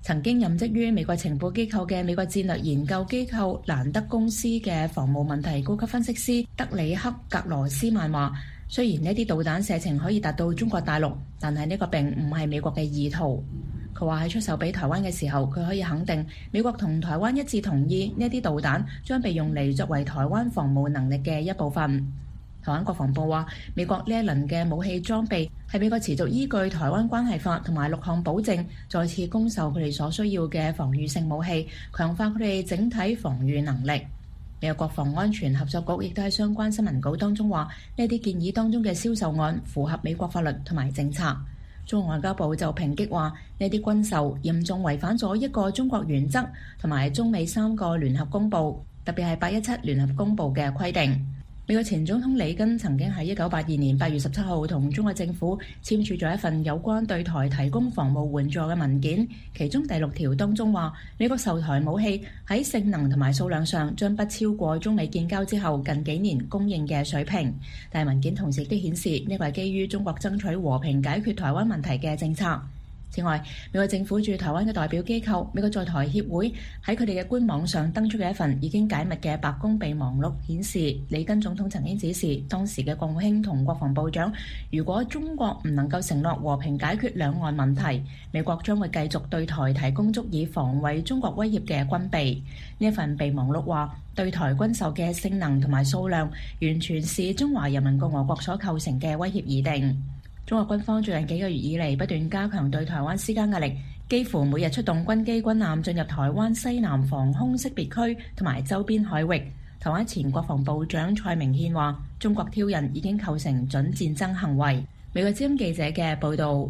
曾經任職於美國情報機構嘅美國戰略研究機構蘭德公司嘅防務問題高級分析師德里克·格羅斯曼話，雖然呢啲導彈射程可以達到中國大陸，但係呢個並唔係美國嘅意圖。佢話喺出售俾台灣嘅時候，佢可以肯定美國同台灣一致同意呢啲導彈將被用嚟作為台灣防務能力嘅一部分。台灣國防部話，美國呢一輪嘅武器裝備係美國持續依據《台灣關係法》同埋6項保證，再次供售佢哋所需要嘅防禦性武器，強化佢哋整體防禦能力。美國國防安全合作局亦都喺相關新聞稿當中話，呢啲建議當中嘅銷售案符合美國法律同埋政策。中國外交部就抨擊話，呢啲軍售嚴重違反咗一個中國原則同埋中美3個聯合公報，特別係817聯合公報嘅規定。美國前總統里根曾經喺1982年8月17號同中國政府簽署咗一份有關對台提供防務援助嘅文件，其中第6條當中話，美國售台武器喺性能同埋數量上將不超過中美建交之後近幾年供應嘅水平。但係文件同時亦都顯示，呢個係基於中國爭取和平解決台灣問題嘅政策。此外，美國政府駐台灣嘅代表機構美國在台協會喺佢哋嘅官網上登出嘅一份已經解密嘅白宮備忘錄顯示，里根總統曾經指示當時嘅國務卿同國防部長，如果中國唔能夠承諾和平解決兩岸問題，美國將會繼續對台提供足以防衛中國威脅嘅軍備。呢一份備忘錄話，對台軍售嘅性能同埋數量完全是中華人民共和國所構成嘅威脅而定。中國軍方最近幾個月以嚟不斷加強對台灣施加壓力，幾乎每日出動軍機軍艦進入台灣西南防空識別區同埋周邊海域。台灣前國防部長蔡明憲話，中國挑釁已經構成準戰爭行為。美國之音記者嘅報導。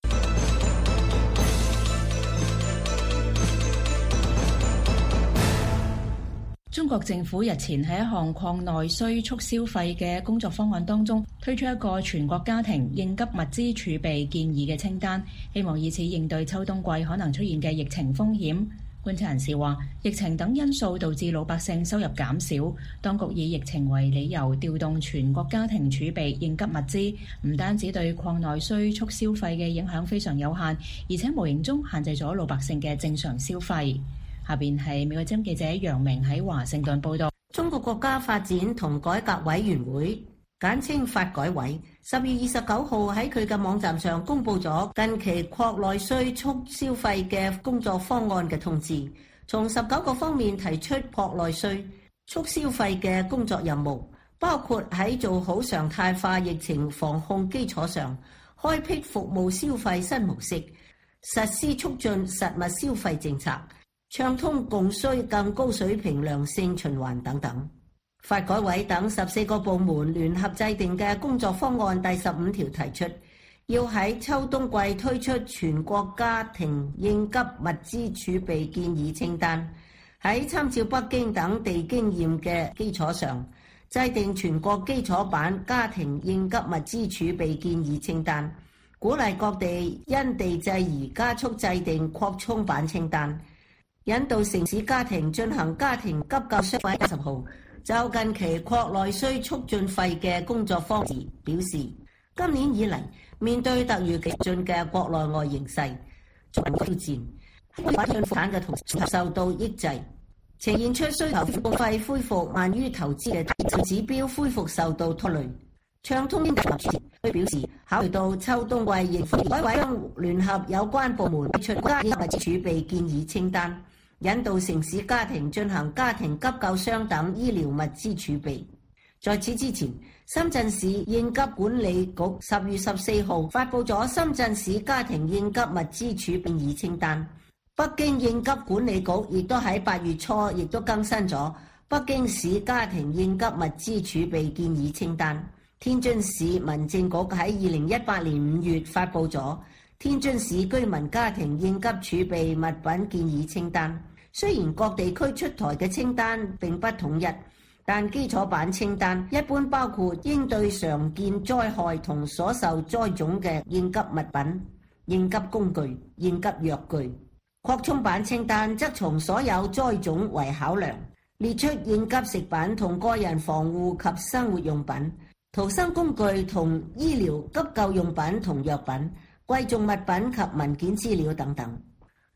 中國政府日前喺一項擴內需促消費嘅工作方案當中，推出一個全國家庭應急物資儲備建議嘅清單，希望以此應對秋冬季可能出現嘅疫情風險。觀察人士話，疫情等因素導致老百姓收入減少，當局以疫情為理由調動全國家庭儲備應急物資，唔單止對擴內需促消費嘅影響非常有限，而且無形中限制咗老百姓嘅正常消費。下邊係美國之音記者楊明喺華盛頓報道。 中國國家發展同改革委員會簡稱發改委10月29號喺佢嘅網站上公布咗近期擴內需促消費嘅工作方案嘅通知，從19個方面提出擴內需促消費嘅工作任務，包括喺做好常態化疫情防控基礎上，開闢服務消費新模式，實施促進實物消費政策，暢通供需更高水平良性循環等等。發改委等14個部門聯合制定嘅工作方案第15條提出，要喺秋冬季推出全國家庭應急物資儲備建議清單，喺參照北京等地經驗嘅基礎上，制定全國基礎版家庭應急物資儲備建議清單，鼓勵各地因地制宜加速制定擴充版清單，引導城市家庭進行家庭急救箱。10號就近期擴內需促進費嘅工作方案表示，今年以嚟面對突如其來嘅國內外形勢，作為挑戰，進產嘅同時受到抑制，呈現出需求費恢復慢於投資嘅指標恢復受到拖累。暢通佢表示，考慮到秋冬季疫情，發改委將聯合有關部門推出家庭物資儲備建議清單，引導城市家庭進行家庭急救箱等醫療物資儲備。在此之前，深圳市應急管理局10月14號發布咗深圳市家庭應急物資儲備建議清單。北京應急管理局亦都喺8月初亦都更新咗北京市家庭應急物資儲備建議清單。天津市民政局喺2018年5月發布咗天津市居民家庭應急儲備物品建議清單。雖然各地區出台嘅清單並不統一，但基礎版清單一般包括應對常見災害同所受災種嘅應急物品、應急工具、應急藥具。擴充版清單則從所有災種為考量，列出應急食品同個人防護及生活用品、逃生工具同醫療急救用品同藥品、貴重物品及文件資料等等。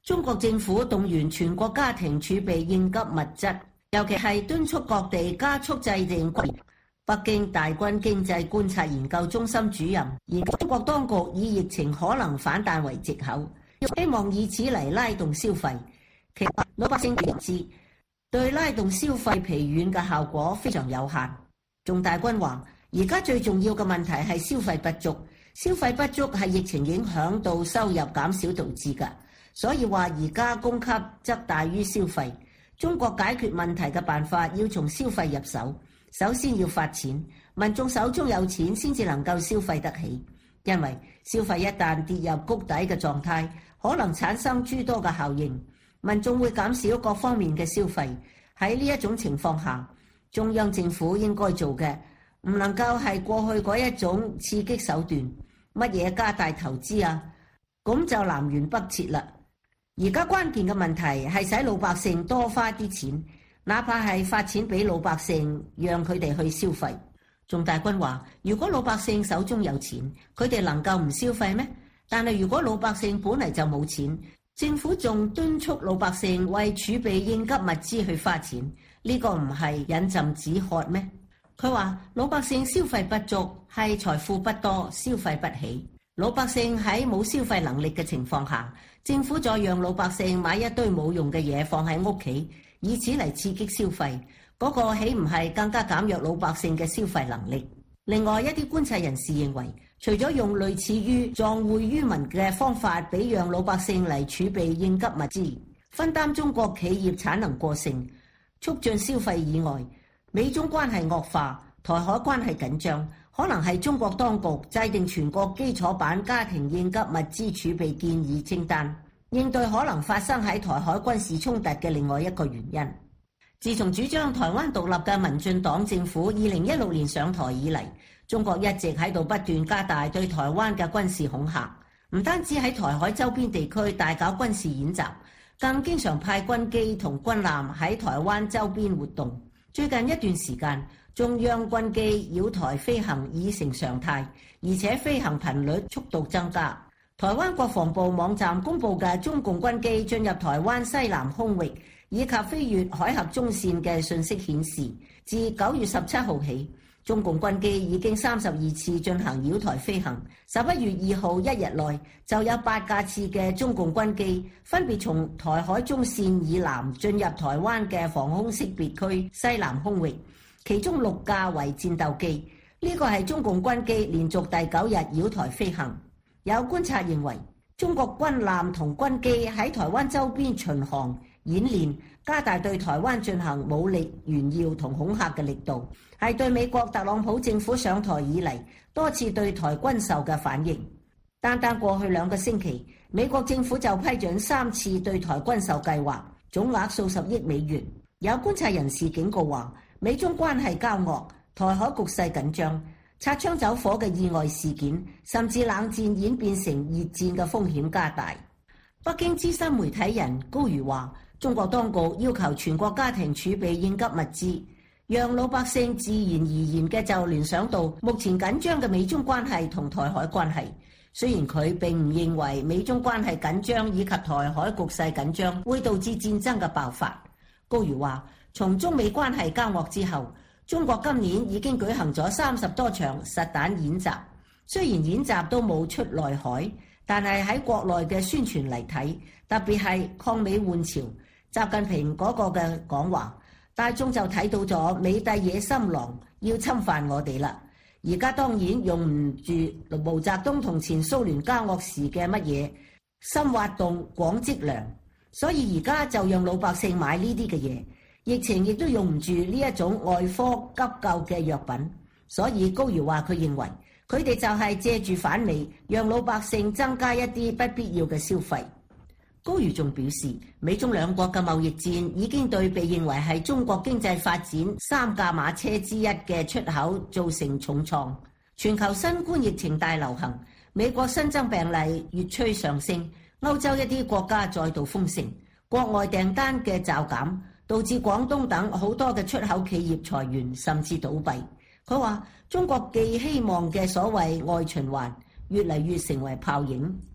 中國政府動員全國家庭儲備應急物質，尤其係敦促各地加速制定。北京大軍經濟觀察研究中心主任研究中國當局以疫情可能反彈為藉口，希望以此嚟拉動消費。其實老百姓認知對拉動消費疲軟嘅效果非常有限。仲大軍話，而家最重要嘅問題係消費不足，消費不足係疫情影響到收入減少導致㗎。所以話而家供給則大於消費。中國解決問題嘅辦法要從消費入手。首先要發錢，民眾手中有錢先至能夠消費得起，因為消費一旦跌入谷底嘅狀態，可能產生諸多嘅效應，民眾會減少各方面嘅消費。喺呢一種情況下，中央政府應該做嘅唔能夠係過去嗰一種刺激手段，乜嘢加大投資啊，咁就南轅北轍啦。而家關鍵嘅問題係使老百姓多花啲錢。哪怕係發錢俾老百姓，讓佢哋去消費。仲大軍話，如果老百姓手中有錢，佢哋能夠唔消費咩？但係如果老百姓本嚟就冇錢，政府仲敦促老百姓為儲備應急物資去花錢，呢個唔係飲鴆止渴咩？佢話老百姓消費不足係財富不多，消費不起。老百姓喺冇消費能力嘅情況下，政府再讓老百姓買一堆冇用嘅嘢放喺屋企，以此嚟刺激消費，嗰個豈唔係更加減弱老百姓嘅消費能力？另外一啲觀察人士認為，除咗用類似於藏匯於民嘅方法，俾讓老百姓嚟儲備應急物資，分擔中國企業產能過剩，促進消費以外，美中關係惡化、台海關係緊張，可能係中國當局制定全國基礎版家庭應急物資儲備建議清單，應對可能發生喺台海軍事衝突嘅另外一個原因。自從主張台灣獨立嘅民進黨政府2016年上台以嚟，中國一直喺度不斷加大對台灣嘅軍事恐嚇，唔單止喺台海周邊地區大搞軍事演習，更經常派軍機同軍艦喺台灣周邊活動。最近一段時間，中央軍機繞台飛行已成常態，而且飛行頻率速度增加。台灣國防部網站公布嘅中共軍機進入台灣西南空域以及飛越海峽中線嘅信息顯示，自9月17號起，中共軍機已經32次進行繞台飛行。11月2號一日內就有8架次嘅中共軍機分別從台海中線以南進入台灣嘅防空識別區西南空域，其中6架為戰鬥機。呢個係中共軍機連續第9日繞台飛行。有觀察認為，中國軍艦同軍機喺台灣周邊巡航演練，加大對台灣進行武力炫耀同恐嚇嘅力度，係對美國特朗普政府上台以嚟多次對台軍售嘅反應。單單過去2個星期，美國政府就批准3次對台軍售計劃，總額數十億美元。有觀察人士警告話，美中關係交惡，台海局勢緊張，擦槍走火嘅意外事件，甚至冷戰演變成熱戰嘅風險加大。北京資深媒體人高瑜話，中國當局要求全國家庭儲備應急物資，讓老百姓自然而然嘅就聯想到目前緊張嘅美中關係同台海關係。雖然佢並唔認為美中關係緊張以及台海局勢緊張會導致戰爭嘅爆發。高瑜話，從中美關係交惡之後，中國今年已經舉行咗30多場實彈演習，雖然演習都冇出內海，但係喺國內嘅宣傳嚟睇，特別係抗美援朝，習近平嗰個嘅講話，大眾就睇到咗美帝野心狼要侵犯我哋啦。而家當然用唔住毛澤東同前蘇聯交惡時嘅乜嘢深挖洞廣積糧，所以而家就讓老百姓買呢啲嘅嘢。疫情亦都用唔住呢一種外科急救嘅藥品，所以高瑜話佢認為佢哋就係借住反美，讓老百姓增加一啲不必要嘅消費。高瑜仲表示，美中兩國嘅貿易戰已經對被認為係中國經濟發展3駕馬車之一嘅出口造成重創。全球新冠疫情大流行，美國新增病例越趨上升，歐洲一啲國家再度封城，國外訂單嘅驟減，導致廣東等好多嘅出口企業裁員甚至倒閉。佢話中國寄希望嘅所謂外循環越嚟越成為泡影。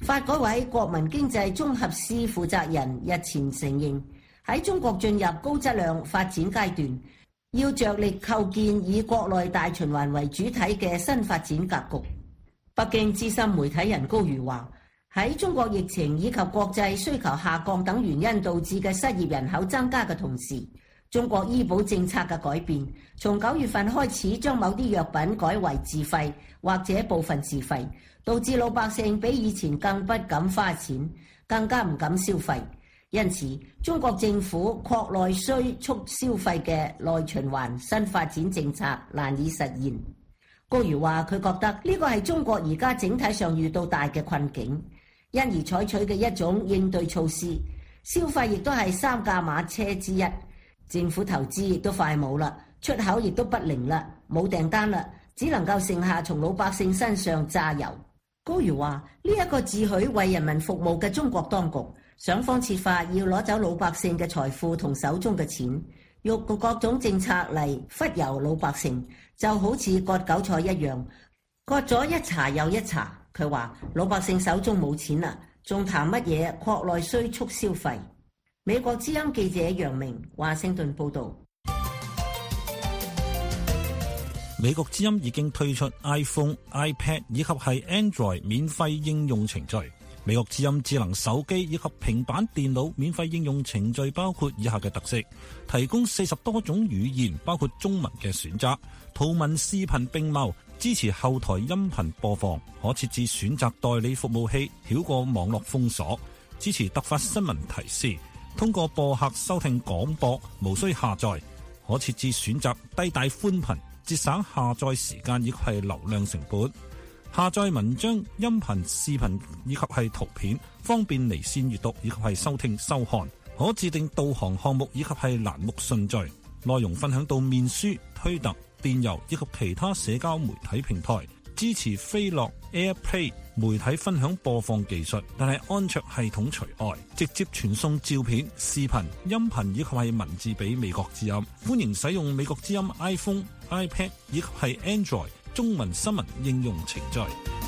發改委國民經濟綜合司負責人日前承認，喺中國進入高質量發展階段，要着力構建以國內大循環為主體嘅新發展格局。北京資深媒體人高瑜話，喺中國疫情以及國際需求下降等原因導致嘅失業人口增加嘅同時，中國醫保政策嘅改變，從9月份開始將某啲藥品改為自費或者部分自費，導致老百姓比以前更不敢花錢，更加唔敢消費。因此，中國政府擴內需促消費嘅內循環新發展政策難以實現。高瑜話：佢覺得呢個係中國而家整體上遇到大嘅困境，因而採取嘅一種應對措施。消費亦都係3駕馬車之一，政府投資亦都快冇啦，出口亦都不靈啦，冇訂單啦，只能夠剩下從老百姓身上榨油。高瑜話：呢一個自詡為人民服務嘅中國當局，想方設法要攞走老百姓嘅財富同手中嘅錢，用各種政策嚟忽悠老百姓，就好似割韭菜一樣，割咗一茬又一茬。佢話老百姓手中冇錢啦，仲談乜嘢擴內需促消費？美國之音記者楊明華盛頓報道。 美國之音已經推出 iPhone、iPad 以及係 Android 免費應用程序。美國之音智能手機以及平板電腦免費應用程序包括以下嘅特色：提供40多種語言，包括中文嘅選擇，圖文視頻並茂，支持後台音頻播放，可設置選擇代理服務器，繞過網絡封鎖，支持突發新聞提示，通過播客收聽廣播，無需下載，可設置選擇低帶寬頻，節省下載時間以及係流量成本。下載文章、音頻、視頻以及係圖片，方便離線閱讀以及係收聽收看。可自定導航項目以及係欄目順序，內容分享到面書、推特、電郵以及其他社交媒體平台。支持飛樂 AirPlay 媒體分享播放技術，但係安卓系統除外。直接傳送照片、視頻、音頻以及係文字俾美國之音。歡迎使用美國之音 iPhone、iPad 以及係 Android中文新聞應用程序。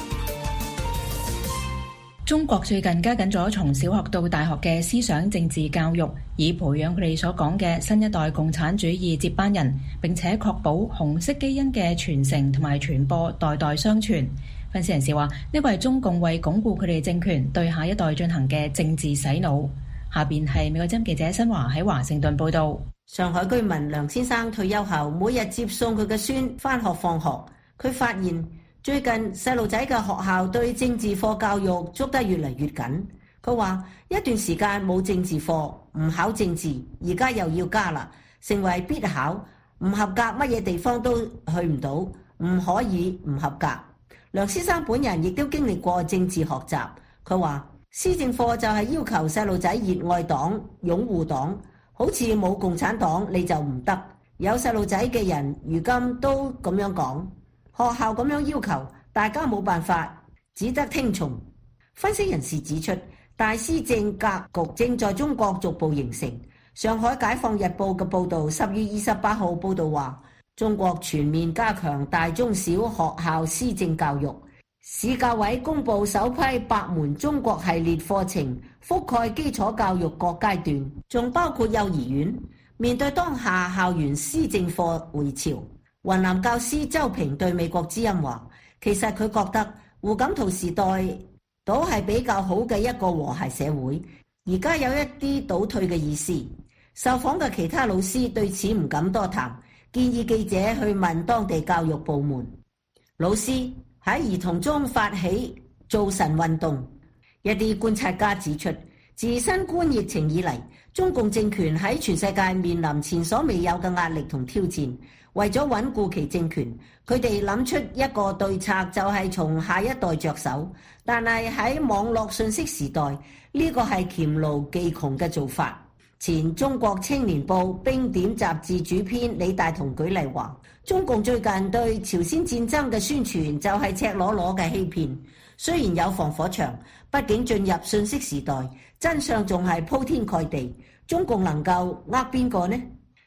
中國最近加緊咗從小學到大學嘅思想政治教育，以培養佢哋所講嘅新一代共產主義接班人，並且確保紅色基因嘅傳承同埋傳播代代相傳。分析人士話，呢個係中共為鞏固佢哋政權對下一代進行嘅政治洗腦。下邊係美國之音記者新華喺華盛頓報道。 上海居民梁先生退休後，每日接送佢嘅孫返學放學。佢發現最近細路仔嘅學校對政治課教育捉得越嚟越緊。佢話一段時間冇政治課，唔考政治，而家又要加啦，成為必考，唔合格乜嘢地方都去唔到，唔可以唔合格。梁先生本人亦都經歷過政治學習。佢話施政課就係要求細路仔熱愛黨、擁護黨，好似冇共產黨你就唔得。有細路仔嘅人如今都咁樣講。學校咁樣要求，大家冇辦法，只得聽從。分析人士指出，大施政格局正在中國逐步形成。上海解放日報嘅報導10月28號報導話，中國全面加強大中小學校施政教育。市教委公布首批8門中國系列課程，覆蓋基礎教育各階段，仲包括幼兒園。面對當下校園施政課回潮，雲南教師周平對美國之音話，其實佢覺得胡錦濤時代都係比較好嘅一個和諧社會，而家有一啲倒退嘅意思。受訪嘅其他老師對此唔敢多談，建議記者去問當地教育部門。老師喺兒童中發起造神運動。一啲觀察家指出，自新冠疫情以嚟，中共政權喺全世界面臨前所未有嘅壓力同挑戰。為咗穩固其政權，佢哋諗出一個對策，就係從下一代着手。但係喺網絡信息時代，呢個係黔驢技窮嘅做法。前中國青年報冰點雜誌主編李大同舉例話，中共最近對朝鮮戰爭嘅宣傳就係赤裸裸嘅欺騙。雖然有防火牆，畢竟進入信息時代，真相仲係鋪天蓋地。中共能夠呃邊個呢？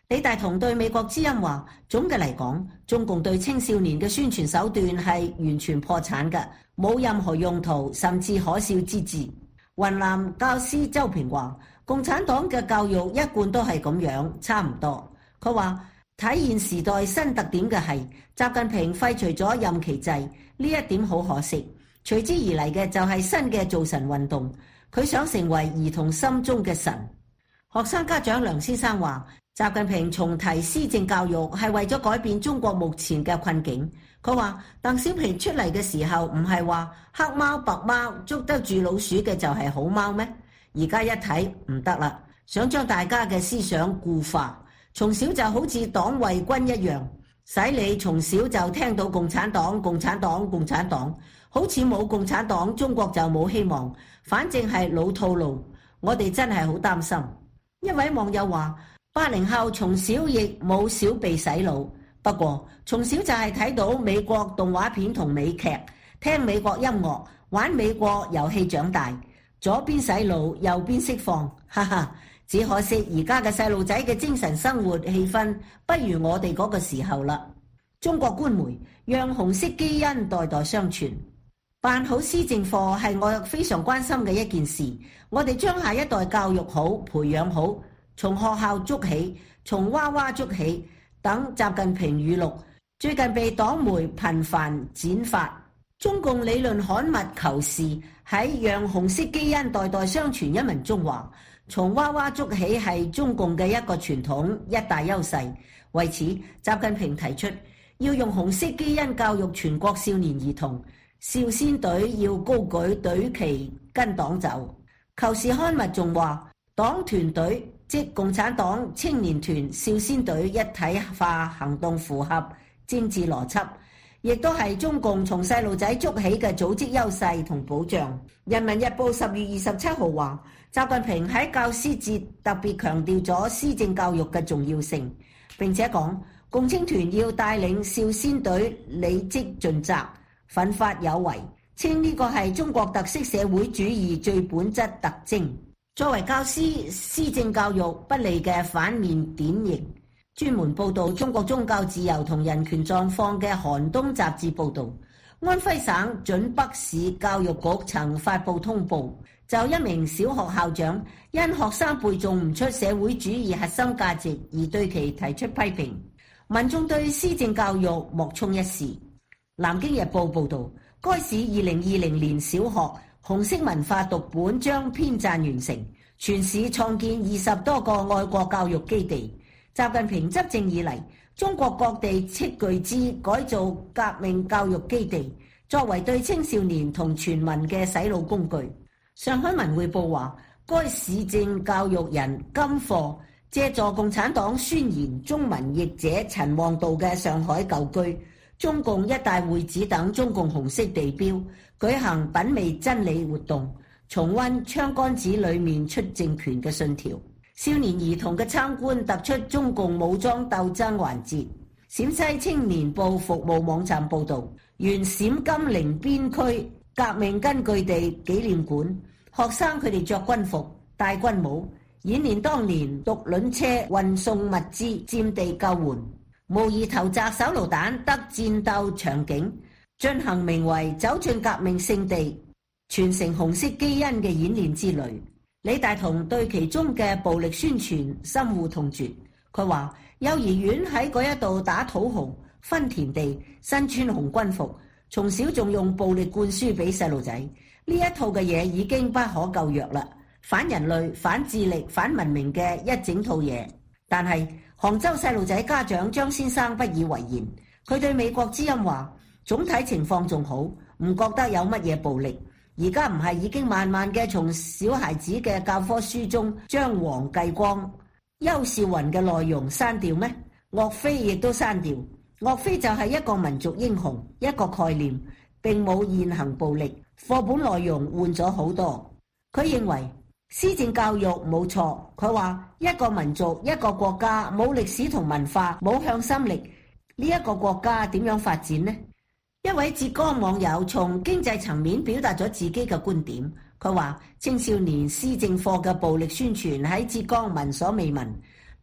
李大同對美國之音話，總嘅嚟講，中共對青少年嘅宣傳手段係完全破產嘅，冇任何用途，甚至可笑之至。雲南教師周平話，共產黨嘅教育一貫都係咁樣，差唔多。佢話體現時代新特點嘅係習近平廢除咗任期制，呢一點好可惜。隨之而嚟嘅就係新嘅造神運動，佢想成為兒童心中嘅神。學生家長梁先生話，習近平重提施政教育係為咗改變中國目前嘅困境。佢話鄧小平出嚟嘅時候唔係話黑貓白貓捉得住老鼠嘅就係好貓咩？而家一睇唔得啦，想將大家嘅思想固化，從小就好似黨衛軍一樣，使你從小就聽到共產黨、共產黨、共產黨，好似冇共產黨中國就冇希望，反正係老套路。我哋真係好擔心。一位網友話，80後從小亦冇少被洗腦，不過從小就係睇到美國動畫片同美劇，聽美國音樂，玩美國遊戲長大，左邊洗腦，右邊釋放，哈哈！只可惜而家嘅細路仔嘅精神生活氣氛不如我哋嗰個時候啦。中國官媒讓紅色基因代代相傳，辦好施政課係我非常關心嘅一件事。我哋將下一代教育好、培養好，從學校捉起，從娃娃捉起。等習近平語錄最近被黨媒頻繁剪發。中共理論刊物《求是》喺讓紅色基因代代相傳一文中話，從娃娃捉起係中共嘅一個傳統一大優勢。為此，習近平提出要用紅色基因教育全國少年兒童，少先隊要高舉隊旗跟黨走。求是刊物仲話，黨團隊即共產黨青年團少先隊一體化行動符合政治邏輯，亦都係中共從細路仔捉起嘅組織優勢同保障。人民日報10月27號話，習近平喺教師節特別強調咗施政教育嘅重要性，並且講共青團要帶領少先隊履職盡責，奮發有為，稱呢個係中國特色社會主義最本質特徵。作為教師，施政教育不利嘅反面典型。專門報導中國宗教自由同人權狀況嘅《寒冬》雜誌報導，安徽省準北市教育局曾發布通報，就一名小學校長因學生背誦唔出社會主義核心價值而對其提出批評。民眾對施政教育莫衷一是。南京日報報導，該市2020年小學紅色文化讀本將編撰完成，全市創建20多個愛國教育基地。習近平執政以嚟，中國各地斥巨資改造革命教育基地，作為對青少年同全民嘅洗腦工具。上海文匯報話，該市政教育人金課借助共產黨宣言中文譯者陳望道嘅上海舊居、中共一大會址等中共紅色地標，舉行品味真理活動，重溫槍桿子裏面出政權嘅信條。少年兒童嘅參觀突出中共武裝鬥爭環節。陝西青年報服務網站報導，原陝甘寧邊區革命根據地紀念館，學生佢哋着軍服、戴軍帽，演練當年獨輪車運送物資、佔地救援，模擬投擲手榴彈得戰鬥場景，進行名為走進革命聖地、傳承紅色基因嘅演練之旅。李大同對其中嘅暴力宣傳深惡痛絕。佢話幼兒園喺嗰一度打土豪、分田地、身穿紅軍服，從小仲用暴力灌輸俾細路仔，呢一套嘅嘢已經不可救藥啦，反人類、反智力、反文明嘅一整套嘢。但係杭州細路仔家長張先生不以為然，佢對美國之音話，總體情況仲好，唔覺得有乜嘢暴力。而家唔係已經慢慢嘅從小孩子嘅教科書中將黃繼光、邱少雲嘅內容刪掉咩？岳飛亦都刪掉。岳飛就係一個民族英雄，一個概念，並冇現行暴力。課本內容換咗好多。佢認為施政教育冇錯，佢話一個民族、一個國家冇歷史同文化、冇向心力，呢一個國家點樣發展呢？一位浙江網友從經濟層面表達咗自己嘅觀點，佢話青少年施政課嘅暴力宣傳喺浙江聞所未聞，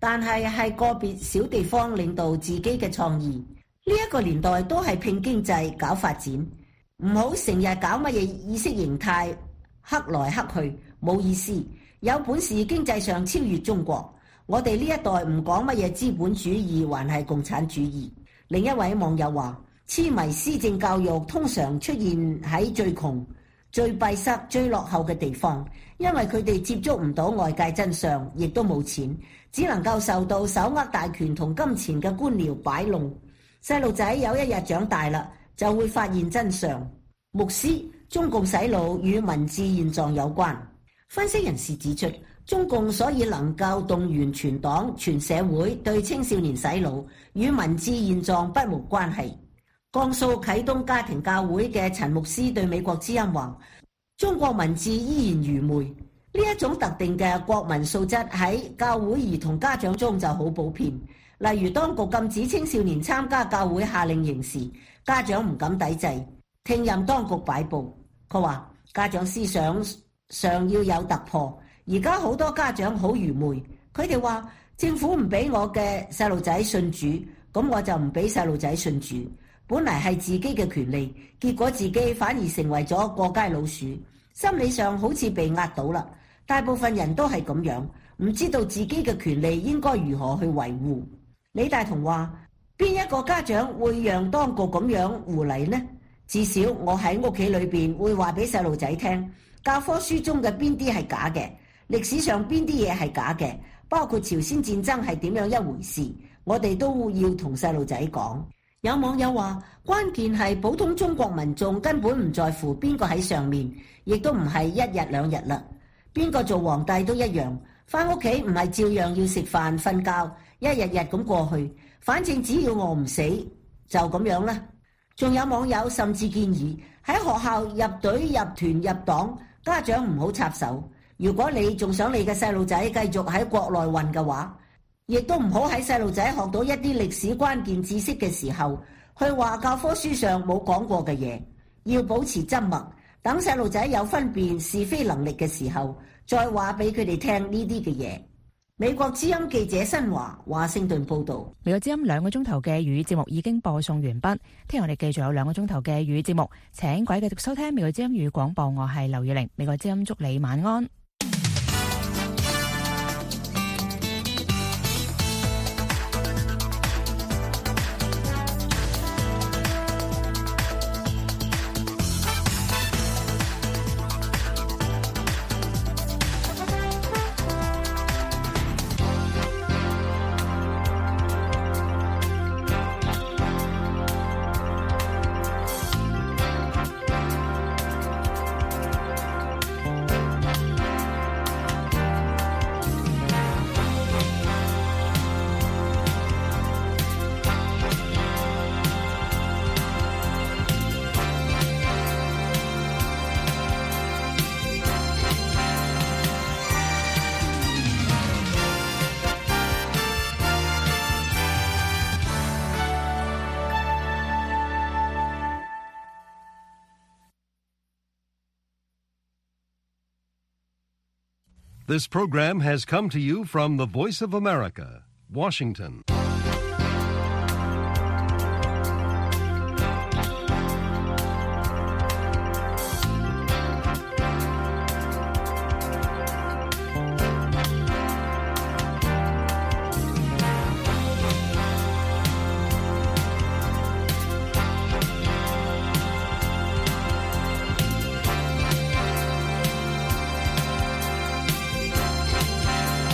但係個別小地方領導自己嘅創意。呢一個年代都係拼經濟搞發展，唔好成日搞乜嘢意識形態，黑來黑去冇意思。有本事經濟上超越中國，我哋呢一代唔講乜嘢資本主義還係共產主義。另一位網友話，癡迷施政教育通常出現喺最窮、最閉塞、最落後嘅地方，因為佢哋接觸唔到外界真相，亦都冇錢，只能夠受到手握大權同金錢嘅官僚擺弄。細路仔有一日長大啦，就會發現真相。牧師，中共洗腦與民智現狀有關。分析人士指出，中共所以能夠動員全黨全社會對青少年洗腦，與民智現狀不無關係。江蘇啟東家庭教會嘅陳牧師對美國之音話，中國民智依然愚昧，呢一種特定嘅國民素質喺教會兒童家長中就好普遍。例如當局禁止青少年參加教會夏令營時，家長唔敢抵制，聽任當局擺布。佢話家長思想上要有突破，而家好多家長好愚昧，佢哋話政府唔俾我嘅細路仔信主，咁我就唔俾細路仔信主。本嚟係自己嘅權利，結果自己反而成為咗過街老鼠，心理上好似被壓倒啦。大部分人都係咁樣，唔知道自己嘅權利應該如何去維護。李大同話，邊一個家長會讓當局咁樣胡嚟呢？至少我喺屋企裏邊會話俾細路仔聽，教科書中嘅邊啲係假嘅，歷史上邊啲嘢係假嘅，包括朝鮮戰爭係點樣一回事，我哋都要同細路仔講。有網友話，關鍵係普通中國民眾根本唔在乎邊個喺上面，亦都唔係一日兩日啦，邊個做皇帝都一樣，返屋企唔係照樣要食飯瞓覺，一日日咁過去，反正只要餓唔死就咁樣啦。仲有網友甚至建議喺學校入隊、入團、入黨，家長唔好插手。如果你仲想你嘅細路仔繼續喺國內混嘅話，亦都唔好喺細路仔學到一啲歷史關鍵知識嘅時候，去話教科書上冇講過嘅嘢。要保持緘默，等細路仔有分辨是非能力嘅時候，再話俾佢哋聽呢啲嘅嘢。美國之音記者新華盛頓報道。 美國之音2個鐘頭嘅粵語節目已經播送完畢，聽日我哋繼續有2個鐘頭嘅粵語節目，請各位繼續收聽美國之音粵語廣播，我係劉月玲。美國之音祝你晚安。 This program has come to you from the Voice of America, Washington.